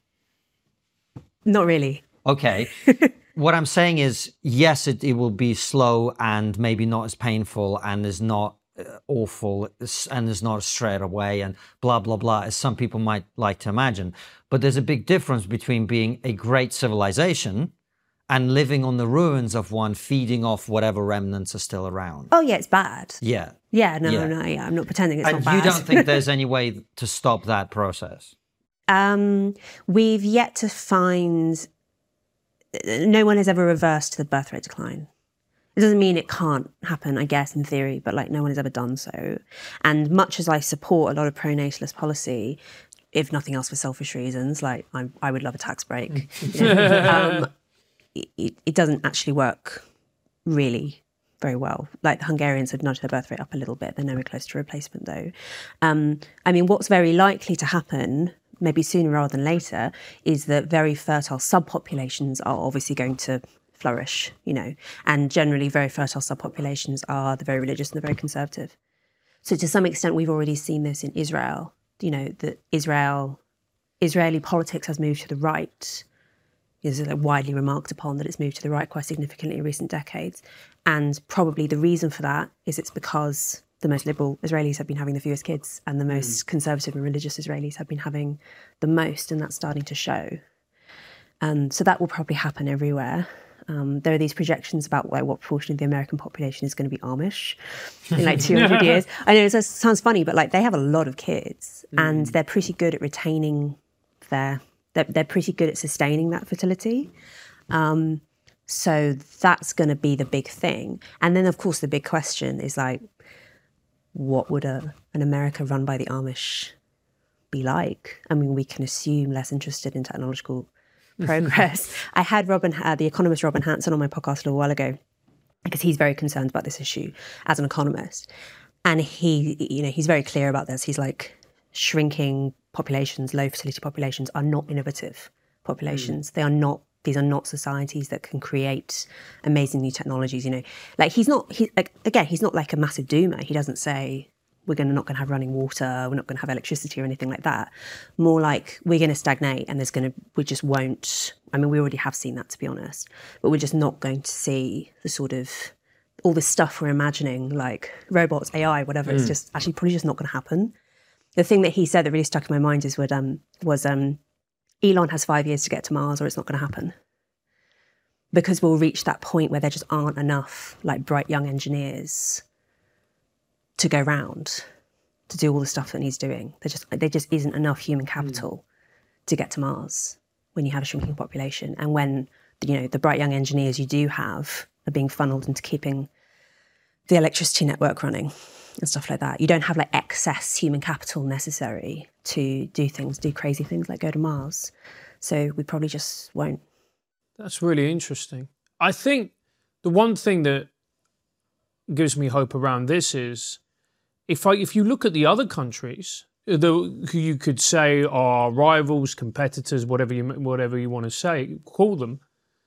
Not really. Okay. What I'm saying is, yes, it, it will be slow and maybe not as painful and is not uh, awful and is not straight away and blah, blah, blah, as some people might like to imagine. But there's a big difference between being a great civilization and living on the ruins of one, feeding off whatever remnants are still around. Oh, yeah, it's bad. Yeah. Yeah, no, Yeah. no, yeah, I'm not pretending it's And not bad. you don't think there's any way to stop that process? Um, we've yet to find, no one has ever reversed the birth rate decline. It doesn't mean it can't happen, I guess, in theory, but like no one has ever done so. And much as I support a lot of pro-natalist policy, if nothing else for selfish reasons, like I'm, I would love a tax break, you know, um, it, it doesn't actually work really very well. Like the Hungarians have nudged their birth rate up a little bit. They're nowhere close to replacement though. Um, I mean, what's very likely to happen, maybe sooner rather than later, is that very fertile subpopulations are obviously going to flourish, you know, and generally very fertile subpopulations are the very religious and the very conservative. So to some extent, we've already seen this in Israel, you know, that Israel, Israeli politics has moved to the right. It's like widely remarked upon that it's moved to the right quite significantly in recent decades. And probably the reason for that is it's because the most liberal Israelis have been having the fewest kids and the most mm. conservative and religious Israelis have been having the most, and that's starting to show. Um, so that will probably happen everywhere. Um, there are these projections about like, what proportion of the American population is going to be Amish in like two hundred years. I know it sounds funny, but like they have a lot of kids mm. and they're pretty good at retaining their... They're, they're pretty good at sustaining that fertility. Um, so that's going to be the big thing. And then, of course, the big question is like, what would a, an America run by the Amish be like? I mean, we can assume less interested in technological progress. I had Robin, uh, the economist Robin Hanson on my podcast a little while ago, because he's very concerned about this issue as an economist. And he, you know, he's very clear about this. He's like, shrinking populations, low fertility populations are not innovative populations. Mm. They are not, these are not societies that can create amazing new technologies, you know. Like he's not, he, like, again, he's not like a massive doomer. He doesn't say, we're gonna not gonna have running water, we're not gonna have electricity or anything like that. More like, we're gonna stagnate and there's gonna, we just won't, I mean, we already have seen that, to be honest, but we're just not going to see the sort of, all this stuff we're imagining, like robots, A I, whatever, mm. it's just actually probably just not gonna happen. The thing that he said that really stuck in my mind is what, um, was um, Elon has five years to get to Mars or it's not going to happen. Because we'll reach that point where there just aren't enough like bright young engineers to go round to do all the stuff that he's doing. There just, there just isn't enough human capital mm. to get to Mars when you have a shrinking population. And when, you know, the bright young engineers you do have are being funneled into keeping the electricity network running and stuff like that. You don't have like excess human capital necessary to do things, do crazy things like go to Mars. So we probably just won't. That's really interesting. I think the one thing that gives me hope around this is if I, if you look at the other countries the, who you could say are rivals, competitors, whatever you whatever you want to say, call them.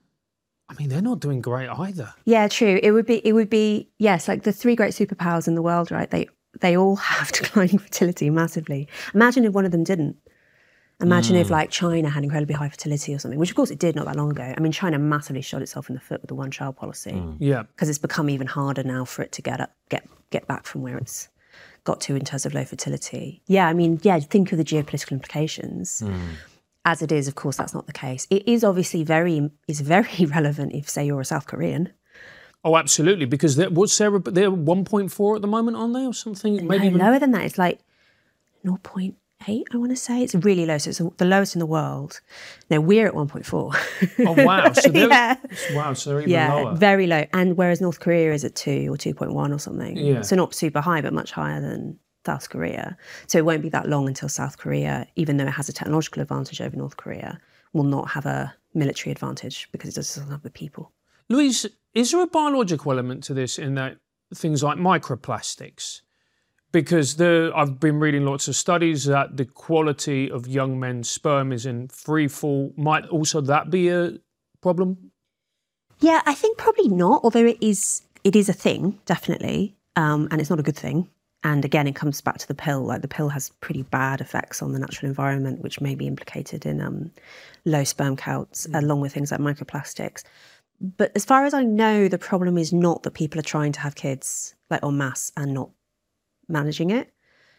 I mean, they're not doing great either. Yeah, true. It would be, it would be, yes, like the three great superpowers in the world, right? They they all have declining fertility massively. Imagine if one of them didn't. Imagine mm. if like China had incredibly high fertility or something, which of course it did not that long ago. I mean, China massively shot itself in the foot with the one-child policy. Mm. Yeah. Because it's become even harder now for it to get up, get get back from where it's got to in terms of low fertility. Yeah, I mean, yeah, think of the geopolitical implications. Mm. As it is, of course, that's not the case. It is obviously very, is very relevant if, say, you're a South Korean. Oh, absolutely, because they're, what's their, they're one point four at the moment, aren't they, or something? No, Maybe even lower than that. It's like zero point eight, I want to say. It's really low, so it's the lowest in the world. Now, we're at one point four. Oh, wow. So they're, yeah. Wow, so they're even yeah, lower. Very low. And whereas North Korea is at two or two point one or something. Yeah. So not super high, but much higher than South Korea. So it won't be that long until South Korea, even though it has a technological advantage over North Korea, will not have a military advantage because it doesn't have the people. Louise, is there a biological element to this in that things like microplastics? Because the, I've been reading lots of studies that the quality of young men's sperm is in free fall. Might also that be a problem? Yeah, I think probably not, although it is it is a thing, definitely, um, and it's not a good thing. And again, it comes back to the pill. Like the pill has pretty bad effects on the natural environment, which may be implicated in um, low sperm counts, mm. along with things like microplastics. But as far as I know, the problem is not that people are trying to have kids like en masse and not managing it.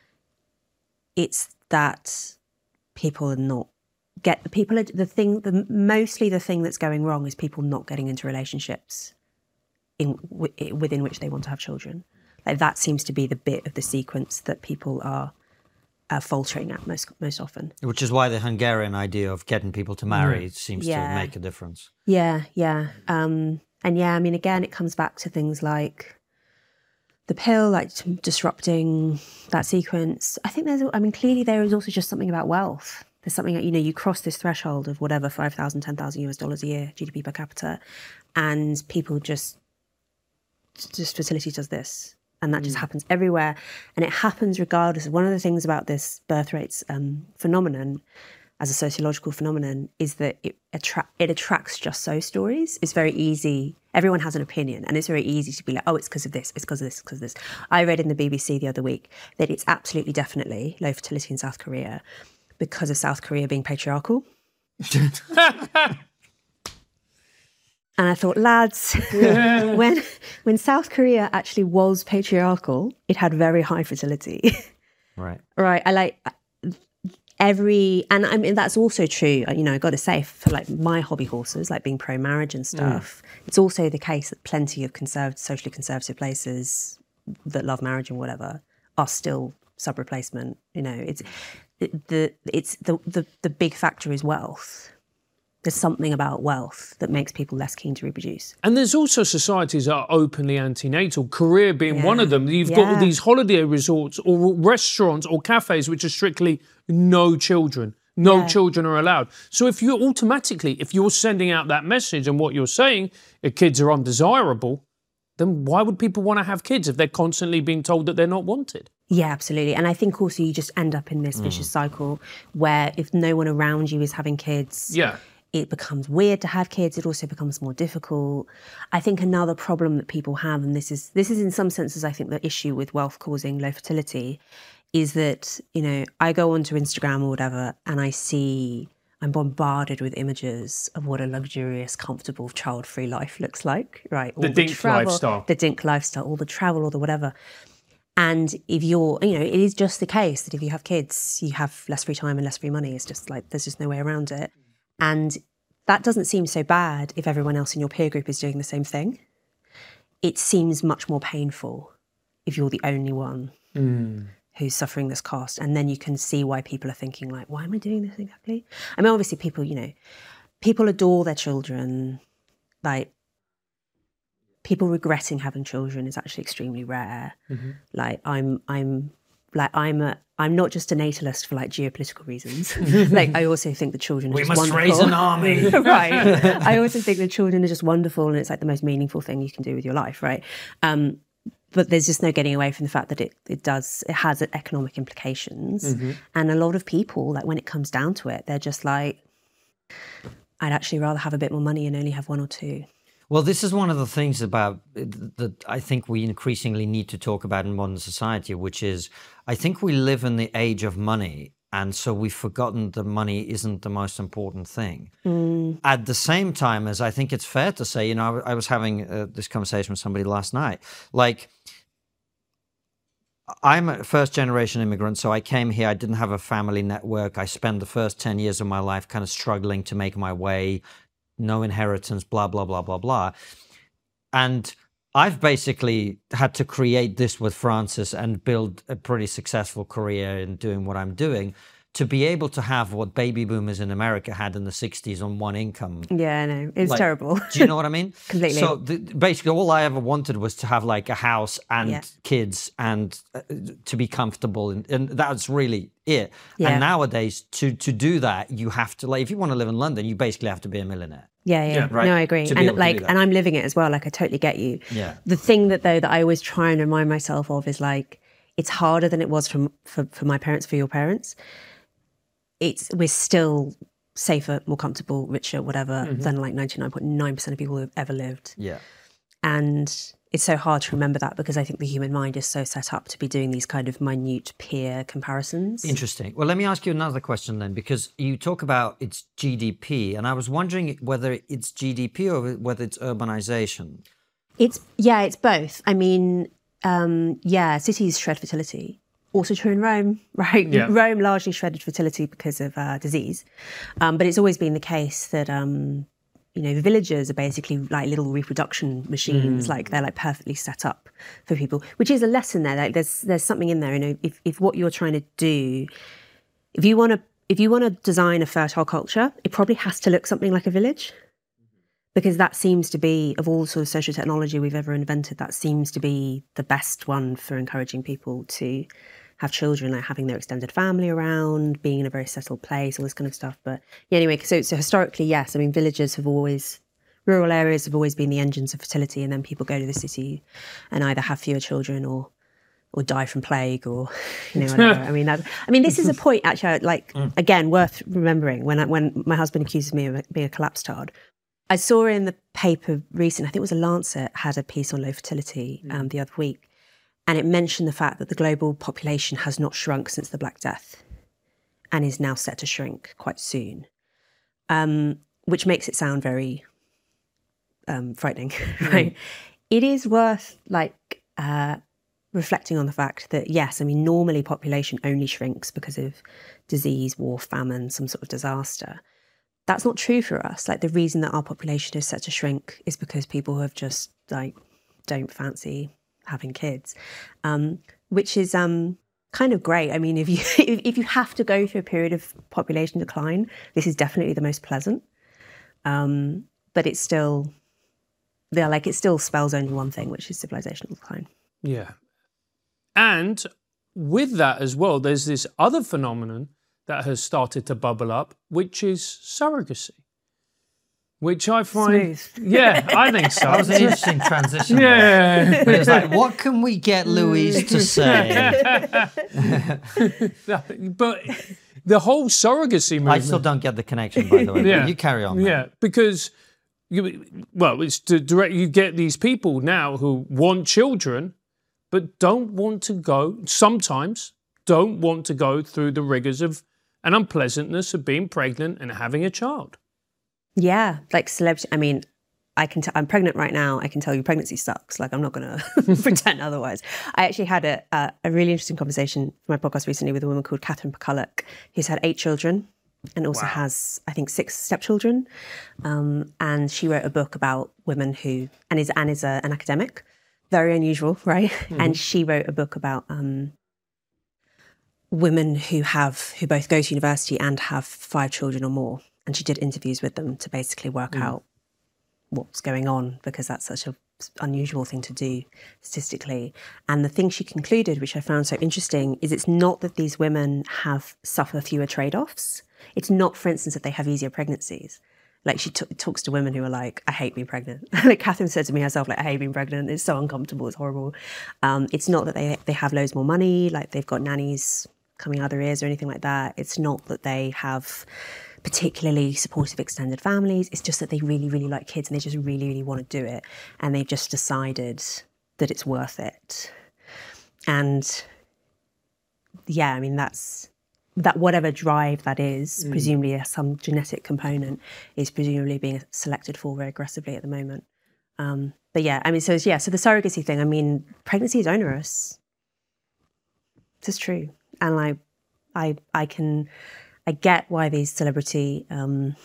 It's that people are not get the people are the thing. The mostly the thing that's going wrong is people not getting into relationships in w- within which they want to have children. Like that seems to be the bit of the sequence that people are uh, faltering at most most often. Which is why the Hungarian idea of getting people to marry mm. seems yeah. to make a difference. Yeah, yeah. Um, and yeah, I mean, again, it comes back to things like the pill, like disrupting that sequence. I think there's, I mean, clearly there is also just something about wealth. There's something that, you know, you cross this threshold of whatever, five thousand, ten thousand US dollars a year, G D P per capita, and people just, just fertility does this. And that just mm. happens everywhere. And it happens regardless. One of the things about this birth rates um, phenomenon, as a sociological phenomenon is that it, attra- it attracts just so stories. It's very easy. Everyone has an opinion, and it's very easy to be like, oh, it's because of this, it's because of this, because of this. I read in the B B C the other week that it's absolutely definitely low fertility in South Korea because of South Korea being patriarchal. And I thought, lads, yeah. when when South Korea actually was patriarchal, it had very high fertility. Right. Right. I like every, and I mean, that's also true, you know, I got to say, for like my hobby horses, like being pro-marriage and stuff, mm. it's also the case that plenty of conservative, socially conservative places that love marriage and whatever are still sub-replacement. You know, it's the, it's the, the, the big factor is wealth. There's something about wealth that makes people less keen to reproduce. And there's also societies that are openly antenatal, Korea being yeah. one of them. You've yeah. got all these holiday resorts or restaurants or cafes which are strictly no children. No yeah. children are allowed. So if you're automatically, if you're sending out that message and what you're saying, if kids are undesirable, then why would people want to have kids if they're constantly being told that they're not wanted? Yeah, absolutely. And I think also you just end up in this mm. vicious cycle where if no one around you is having kids... Yeah. It becomes weird to have kids. It also becomes more difficult. I think another problem that people have, and this is this is in some senses, I think, the issue with wealth causing low fertility, is that, you know, I go onto Instagram or whatever and I see, I'm bombarded with images of what a luxurious, comfortable, child-free life looks like, right? All the, the dink travel, lifestyle. The dink lifestyle, all the travel, all the whatever. And if you're, you know, it is just the case that if you have kids, you have less free time and less free money. It's just like, there's just no way around it. And that doesn't seem so bad if everyone else in your peer group is doing the same thing. It seems much more painful if you're the only one mm. who's suffering this cost. And then you can see why people are thinking like, why am I doing this exactly? I mean, obviously people, you know, people adore their children. Like, people regretting having children is actually extremely rare. Mm-hmm. Like, I'm, I'm, like, I'm a, I'm not just a natalist for like geopolitical reasons. Like, I also think the children are we just must wonderful. raise an army. Right. I also think the children are just wonderful and it's like the most meaningful thing you can do with your life, right? Um, but there's just no getting away from the fact that it it does, it has economic implications. Mm-hmm. And a lot of people, like when it comes down to it, they're just like, I'd actually rather have a bit more money and only have one or two. Well, this is one of the things about that I think we increasingly need to talk about in modern society, which is I think we live in the age of money. And so we've forgotten that money isn't the most important thing. Mm. At the same time as I think it's fair to say, you know, I, I was having uh, this conversation with somebody last night. Like, I'm a first generation immigrant, so I came here, I didn't have a family network. I spent the first ten years of my life kind of struggling to make my way, no inheritance, blah, blah, blah, blah, blah. And I've basically had to create this with Frances and build a pretty successful career in doing what I'm doing to be able to have what baby boomers in America had in the sixties on one income. Yeah, I know. It's like, terrible. Do you know what I mean? Completely. So the, basically all I ever wanted was to have like a house and yeah. kids and uh, to be comfortable. And, and that's really it. Yeah. And nowadays to, to do that, you have to, like, if you want to live in London, you basically have to be a millionaire. Yeah, yeah, yeah, right. No, I agree. To And like, and I'm living it as well. Like, I totally get you. Yeah. The thing that though that I always try and remind myself of is like, it's harder than it was for for, for my parents, for your parents. It's we're still safer, more comfortable, richer, whatever, mm-hmm. than like ninety-nine point nine percent of people who have ever lived. Yeah. And it's so hard to remember that because I think the human mind is so set up to be doing these kind of minute peer comparisons. Interesting. Well, let me ask you another question then, because you talk about its G D P, and I was wondering whether it's G D P or whether it's urbanization. It's, yeah, it's both. I mean, um, yeah, cities shred fertility. Also true in Rome, right? Yeah. Rome largely shredded fertility because of uh, disease. Um, but it's always been the case that... Um, you know, villages are basically like little reproduction machines. Mm. Like they're like perfectly set up for people, which is a lesson there. Like there's there's something in there. You know, if if what you're trying to do, if you want to if you want to design a fertile culture, it probably has to look something like a village, because that seems to be, of all sort of social technology we've ever invented, that seems to be the best one for encouraging people to have children, like having their extended family around, being in a very settled place, all this kind of stuff. But yeah, anyway, so, so historically, yes, I mean, villages have always, rural areas have always been the engines of fertility, and then people go to the city and either have fewer children or or die from plague, or you know, whatever. I mean, that, I mean, this is a point actually, like mm. again, worth remembering. When I, when my husband accuses me of being a collapsed-tard, I saw in the paper recent, I think it was a Lancet, had a piece on low fertility mm. um, the other week, and it mentioned the fact that the global population has not shrunk since the Black Death, and is now set to shrink quite soon, um, which makes it sound very um, frightening, right? Mm. It is worth like. Uh, reflecting on the fact that, yes, I mean, normally population only shrinks because of disease, war, famine, some sort of disaster. That's not true for us. Like, the reason that our population is set to shrink is because people have just, like, don't fancy having kids, um, which is um, kind of great. I mean, if you if, if you have to go through a period of population decline, this is definitely the most pleasant. Um, but it's still, yeah, like, it still spells only one thing, which is civilizational decline. Yeah. And with that as well, there's this other phenomenon that has started to bubble up, which is surrogacy, which I find... Smooth. Yeah, I think so. That was an interesting transition. Yeah. But it's like, what can we get Louise to say? But the whole surrogacy movement... I still don't get the connection, by the way. Yeah. You carry on. Man. Yeah, because... You, well, it's to direct... You get these people now who want children... but don't want to go, sometimes don't want to go through the rigors of an unpleasantness of being pregnant and having a child. Yeah, like celebrity, I mean, I can t- I'm pregnant right now. I can tell you pregnancy sucks. Like, I'm not going to pretend otherwise. I actually had a, a, a really interesting conversation for my podcast recently with a woman called Catherine McCulloch, who's had eight children and also wow. has, I think, six stepchildren. Um, and she wrote a book about women who, and is, and is a, an academic. Very unusual, right? Mm-hmm. And she wrote a book about um, women who have who both go to university and have five children or more. And she did interviews with them to basically work mm. out what's going on, because that's such an unusual thing to do statistically. And the thing she concluded, which I found so interesting, is it's not that these women have suffer fewer trade-offs. It's not, for instance, that they have easier pregnancies. Like, she t- talks to women who are like, I hate being pregnant. Like, Catherine said to me herself, like, I hate being pregnant. It's so uncomfortable. It's horrible. Um, it's not that they they have loads more money, like they've got nannies coming out of their ears or anything like that. It's not that they have particularly supportive extended families. It's just that they really, really like kids and they just really, really want to do it. And they've just decided that it's worth it. And yeah, I mean, that's... that whatever drive that is, mm. presumably some genetic component, is presumably being selected for very aggressively at the moment. Um, but yeah, I mean, so yeah, so the surrogacy thing, I mean, pregnancy is onerous. This is true. And I, I, I can, I get why these celebrity, um,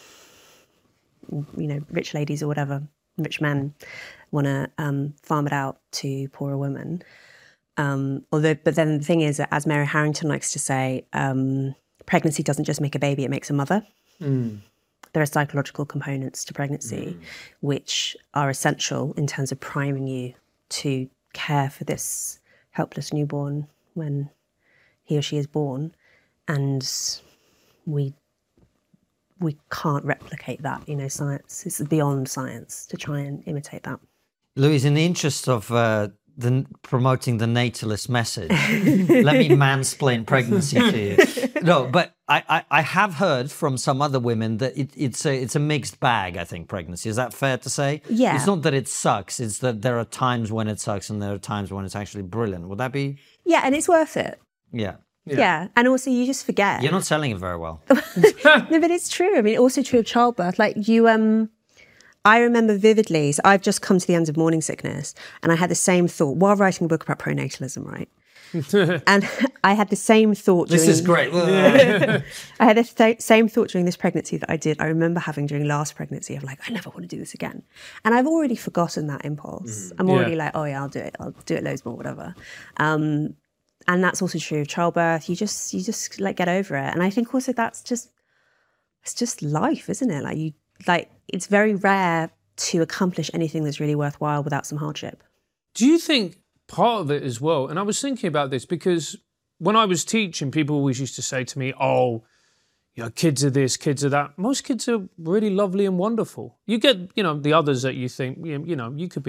you know, rich ladies or whatever, rich men want to um, farm it out to poorer women. Um, although, but then the thing is that, as Mary Harrington likes to say, um, pregnancy doesn't just make a baby, it makes a mother. Mm. There are psychological components to pregnancy mm. which are essential in terms of priming you to care for this helpless newborn when he or she is born. And we we can't replicate that, you know, science. It's beyond science to try and imitate that. Louise, in the interest of... Uh... The, promoting the natalist message. Let me mansplain pregnancy to you. No, but I, I, I have heard from some other women that it, it's a it's a mixed bag, I think, pregnancy. Is that fair to say? Yeah. It's not that it sucks, it's that there are times when it sucks and there are times when it's actually brilliant. Would that be? Yeah, and it's worth it. Yeah. Yeah. yeah. And also you just forget. You're not selling it very well. No, but it's true. I mean, also true of childbirth. Like you... um. I remember vividly, so I've just come to the end of morning sickness, and I had the same thought while writing a book about pronatalism, right? And I had the same thought during... This is great. I had the th- same thought during this pregnancy that I did, I remember having during last pregnancy of like, I never want to do this again. And I've already forgotten that impulse. Mm. I'm already yeah. like, oh yeah, I'll do it. I'll do it loads more, whatever. Um, and that's also true of childbirth. You just, you just like get over it. And I think also that's just, it's just life, isn't it? Like you, like, it's very rare to accomplish anything that's really worthwhile without some hardship. Do you think part of it as well, and I was thinking about this because when I was teaching, people always used to say to me, oh, you know, kids are this, kids are that. Most kids are really lovely and wonderful. You get, you know, the others that you think, you know, you could be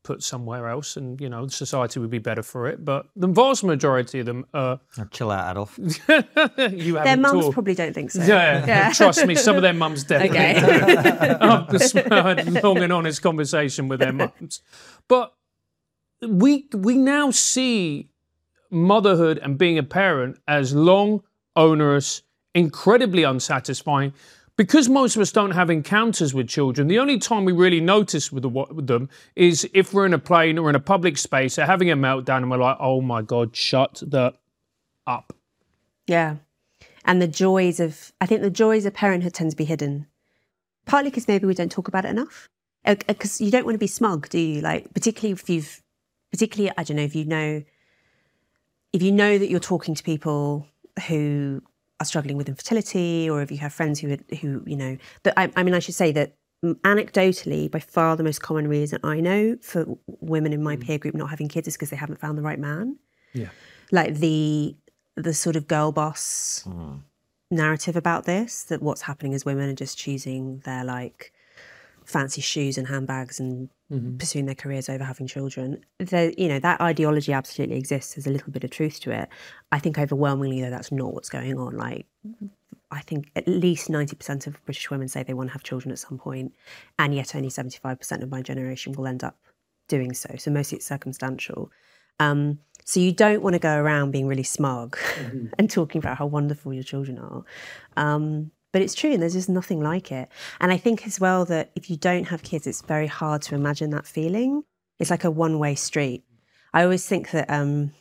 put somewhere else, and you know, society would be better for it. But the vast majority of them, uh, Oh, chill out, Adolf. you Their haven't mums taught. probably don't think so. Yeah, Yeah. trust me, some of their mums definitely Okay. do. I've had a long and honest conversation with their mums. But we we now see motherhood and being a parent as long, onerous, incredibly unsatisfying. Because most of us don't have encounters with children, the only time we really notice with, the, with them is if we're in a plane or in a public space, they're having a meltdown and we're like, oh my God, shut the up. Yeah. And the joys of, I think the joys of parenthood tend to be hidden. Partly because maybe we don't talk about it enough. Because you don't want to be smug, do you? Like, particularly if you've, particularly, I don't know, if you know, if you know that you're talking to people who are struggling with infertility, or if you have friends who, who you know, that I, I mean, I should say that anecdotally, by far the most common reason I know for women in my peer group not having kids is because they haven't found the right man. Yeah. Like the the sort of girl boss mm. narrative about this, that what's happening is women are just choosing their like fancy shoes and handbags and mm-hmm. pursuing their careers over having children. The, you know, that ideology absolutely exists. There's a little bit of truth to it. I think overwhelmingly, though, that's not what's going on. Like, I think at least ninety percent of British women say they want to have children at some point, and yet only seventy-five percent of my generation will end up doing so. So mostly it's circumstantial. Um, so you don't want to go around being really smug mm-hmm. and talking about how wonderful your children are. Um, But it's true, and there's just nothing like it. And I think as well that if you don't have kids, it's very hard to imagine that feeling. It's like a one-way street. I always think that um,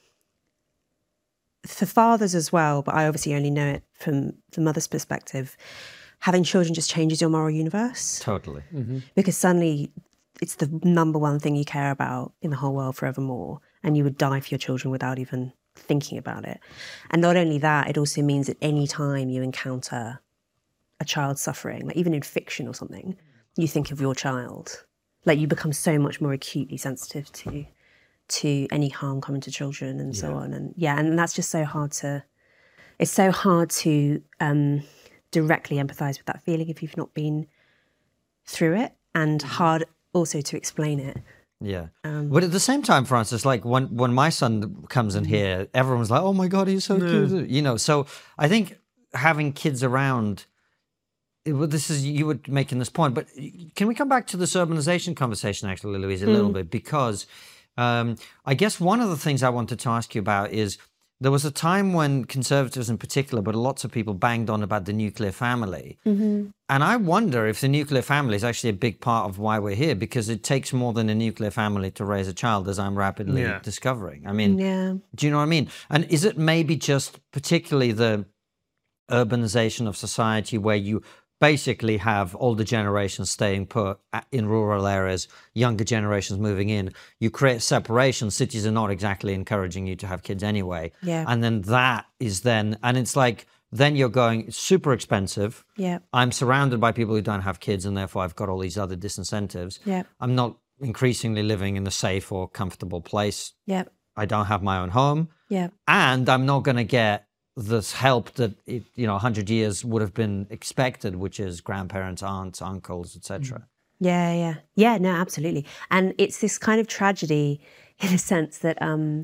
for fathers as well, but I obviously only know it from the mother's perspective, having children just changes your moral universe. Totally. Mm-hmm. Because suddenly it's the number one thing you care about in the whole world forevermore, and you would die for your children without even thinking about it. And not only that, it also means that any time you encounter a child suffering, like even in fiction or something, you think of your child. Like you become so much more acutely sensitive to to any harm coming to children and yeah. so on. And yeah, and that's just so hard to, it's so hard to um, directly empathise with that feeling if you've not been through it, and hard also to explain it. Yeah. Um, but at the same time, Francis, like when, when my son comes in here, everyone's like, oh my God, he's so yeah. cute. You know, so I think having kids around, It, well, this is, you were making this point, but can we come back to this urbanization conversation, actually, Louise, a mm. little bit? Because um, I guess one of the things I wanted to ask you about is there was a time when conservatives in particular, but lots of people banged on about the nuclear family. Mm-hmm. And I wonder if the nuclear family is actually a big part of why we're here, because it takes more than a nuclear family to raise a child, as I'm rapidly yeah. discovering. I mean, yeah. do you know what I mean? And is it maybe just particularly the urbanization of society where you basically have older generations staying put in rural areas, younger generations moving in, you create separation. Cities are not exactly encouraging you to have kids anyway. Yeah. And then that is then, and it's like, then you're going, it's super expensive. Yeah. I'm surrounded by people who don't have kids, and therefore I've got all these other disincentives. Yeah. I'm not increasingly living in a safe or comfortable place. Yeah. I don't have my own home. Yeah. And I'm not going to get this help that it, you know, a hundred years would have been expected, which is grandparents, aunts, uncles, et cetera. Yeah, yeah, yeah. No, absolutely. And it's this kind of tragedy, in a sense that um,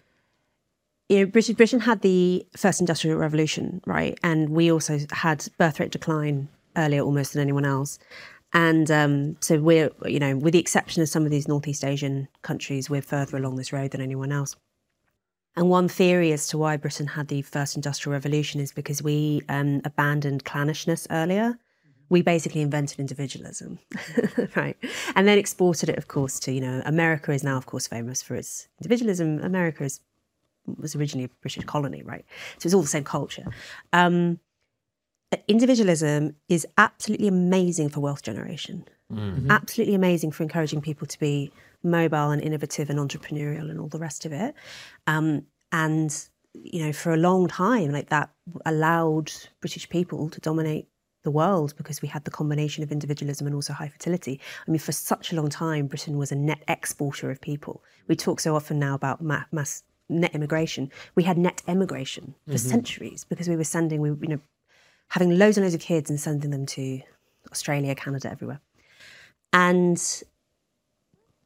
you know, Britain, Britain had the first industrial revolution, right? And we also had birth rate decline earlier, almost than anyone else. And um, so we're, you know, with the exception of some of these Northeast Asian countries, we're further along this road than anyone else. And one theory as to why Britain had the first industrial revolution is because we um, abandoned clannishness earlier. We basically invented individualism, right? And then exported it, of course, to, you know, America is now, of course, famous for its individualism. America is, was originally a British colony, right? So it's all the same culture. Um, individualism is absolutely amazing for wealth generation. Mm-hmm. Absolutely amazing for encouraging people to be mobile and innovative and entrepreneurial and all the rest of it. Um, and, you know, for a long time, like that allowed British people to dominate the world because we had the combination of individualism and also high fertility. I mean, for such a long time, Britain was a net exporter of people. We talk so often now about mass, mass net immigration. We had net emigration for mm-hmm. centuries because we were sending, we you know, having loads and loads of kids and sending them to Australia, Canada, everywhere. And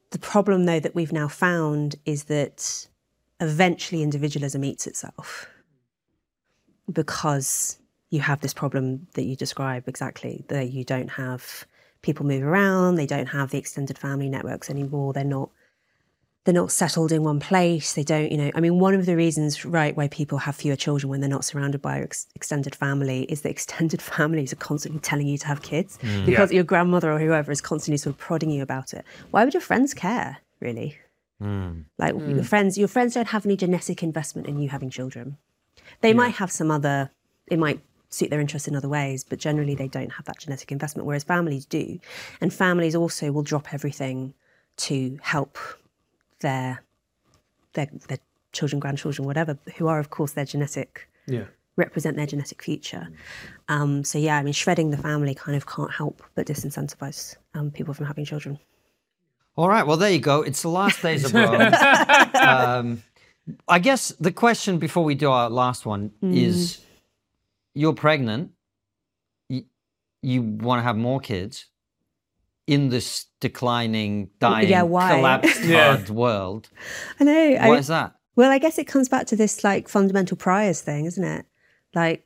The problem, though, that we've now found is that eventually individualism eats itself because you have this problem that you describe exactly, that you don't have people move around, they don't have the extended family networks anymore, they're not they're not settled in one place, they don't, you know, I mean, one of the reasons, right, why people have fewer children when they're not surrounded by ex- extended family is that extended families are constantly telling you to have kids mm. because yeah. your grandmother or whoever is constantly sort of prodding you about it. Why would your friends care, really? Mm. Like mm. your friends, your friends don't have any genetic investment in you having children. They yeah. might have some other, it might suit their interests in other ways, but generally they don't have that genetic investment, whereas families do. And families also will drop everything to help their their, their children, grandchildren, whatever, who are, of course, their genetic, yeah. represent their genetic future. Um, so, yeah, I mean, shredding the family kind of can't help but disincentivize um, people from having children. All right, well, there you go. It's the last days of Rome. um, I guess the question before we do our last one mm. is, you're pregnant, you, you want to have more kids in this declining, dying, yeah, why? collapsed yeah. hard world. I know. Why I, is that? Well, I guess it comes back to this like fundamental priors thing, isn't it? Like,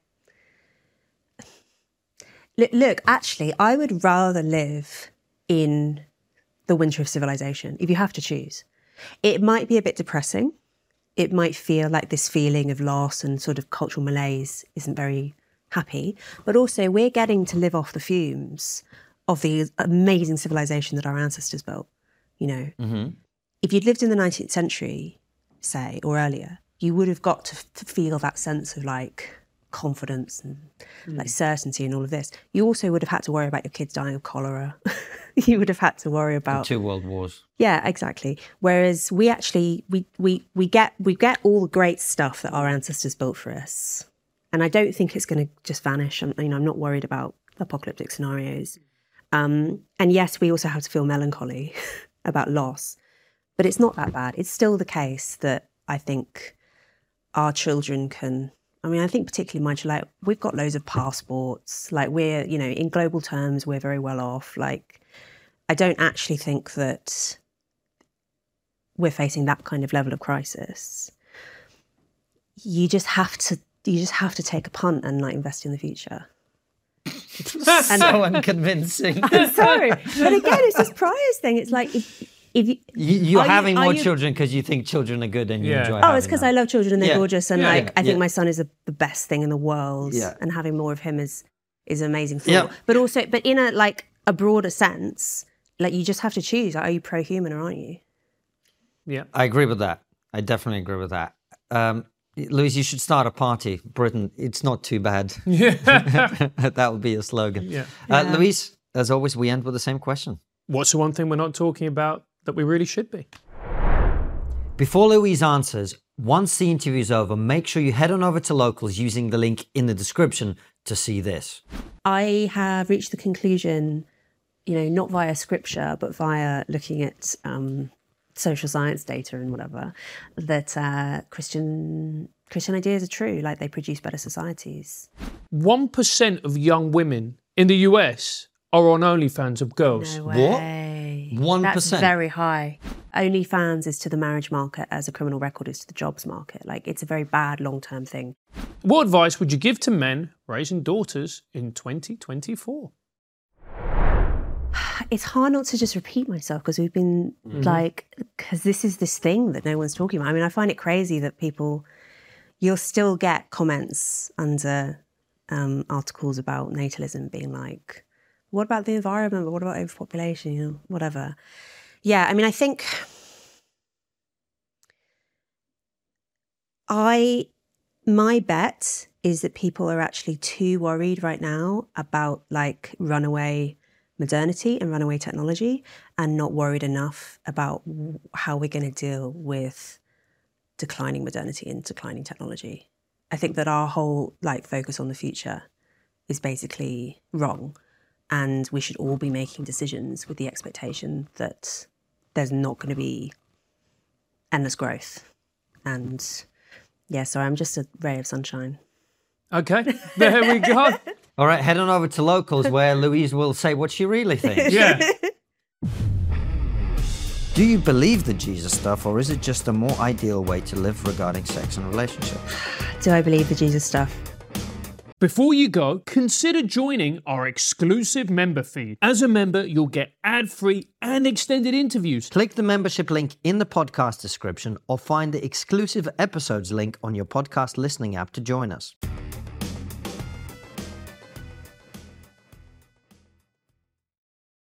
look, look, actually, I would rather live in the winter of civilization, if you have to choose. It might be a bit depressing. It might feel like this feeling of loss and sort of cultural malaise isn't very happy, but also we're getting to live off the fumes of the amazing civilization that our ancestors built. You know, mm-hmm. if you'd lived in the nineteenth century, say, or earlier, you would have got to, f- to feel that sense of like confidence and mm. like certainty and all of this. You also would have had to worry about your kids dying of cholera. You would have had to worry about the two world wars. Yeah, exactly. Whereas we actually we we we get we get all the great stuff that our ancestors built for us, and I don't think it's going to just vanish. I'm, you know, I'm not worried about apocalyptic scenarios. Um, and yes, we also have to feel melancholy about loss, but it's not that bad. It's still the case that I think our children can. I mean, I think particularly mine, like we've got loads of passports. Like we're, you know, in global terms, we're very well off. Like, I don't actually think that we're facing that kind of level of crisis. You just have to, you just have to take a punt and like invest in the future. And so unconvincing. I'm sorry, but again, it's this priors thing. It's like if, if you, you you're having you, more you, children because you think children are good and you yeah. enjoy. Oh, having it's because them. I love children and they're yeah. gorgeous, and yeah, like yeah, I think yeah. my son is a, the best thing in the world, yeah. and having more of him is is an amazing thought. Yeah. But also, but in a like a broader sense, like you just have to choose: are you pro-human or aren't you? Yeah, I agree with that. I definitely agree with that. Um, Louise, you should start a party. Britain, it's not too bad. Yeah. That would be a slogan. Yeah. Uh, Yeah. Louise, as always, we end with the same question. What's the one thing we're not talking about that we really should be? Before Louise answers, once the interview is over, make sure you head on over to Locals using the link in the description to see this. I have reached the conclusion, you know, not via scripture, but via looking at um, social science data and whatever, that uh, Christian Christian ideas are true. Like they produce better societies. One percent of young women in the U S are on OnlyFans of girls. No way. What? One That's percent. very high. OnlyFans is to the marriage market as a criminal record is to the jobs market. Like it's a very bad long-term thing. What advice would you give to men raising daughters in twenty twenty-four? It's hard not to just repeat myself because we've been mm-hmm. like, because this is this thing that no one's talking about. I mean, I find it crazy that people, you'll still get comments under um, articles about natalism being like, what about the environment? What about overpopulation? You know, whatever. Yeah, I mean, I think I, my bet is that people are actually too worried right now about like runaway modernity and runaway technology and not worried enough about how we're going to deal with declining modernity and declining technology. I think that our whole like focus on the future is basically wrong, and we should all be making decisions with the expectation that there's not going to be endless growth. And yeah, so I'm just a ray of sunshine. Okay, there we go. All right, head on over to Locals where Louise will say what she really thinks. Yeah. Do you believe the Jesus stuff, or is it just a more ideal way to live regarding sex and relationships? Do I believe the Jesus stuff? Before you go, consider joining our exclusive member feed. As a member, you'll get ad-free and extended interviews. Click the membership link in the podcast description or find the exclusive episodes link on your podcast listening app to join us.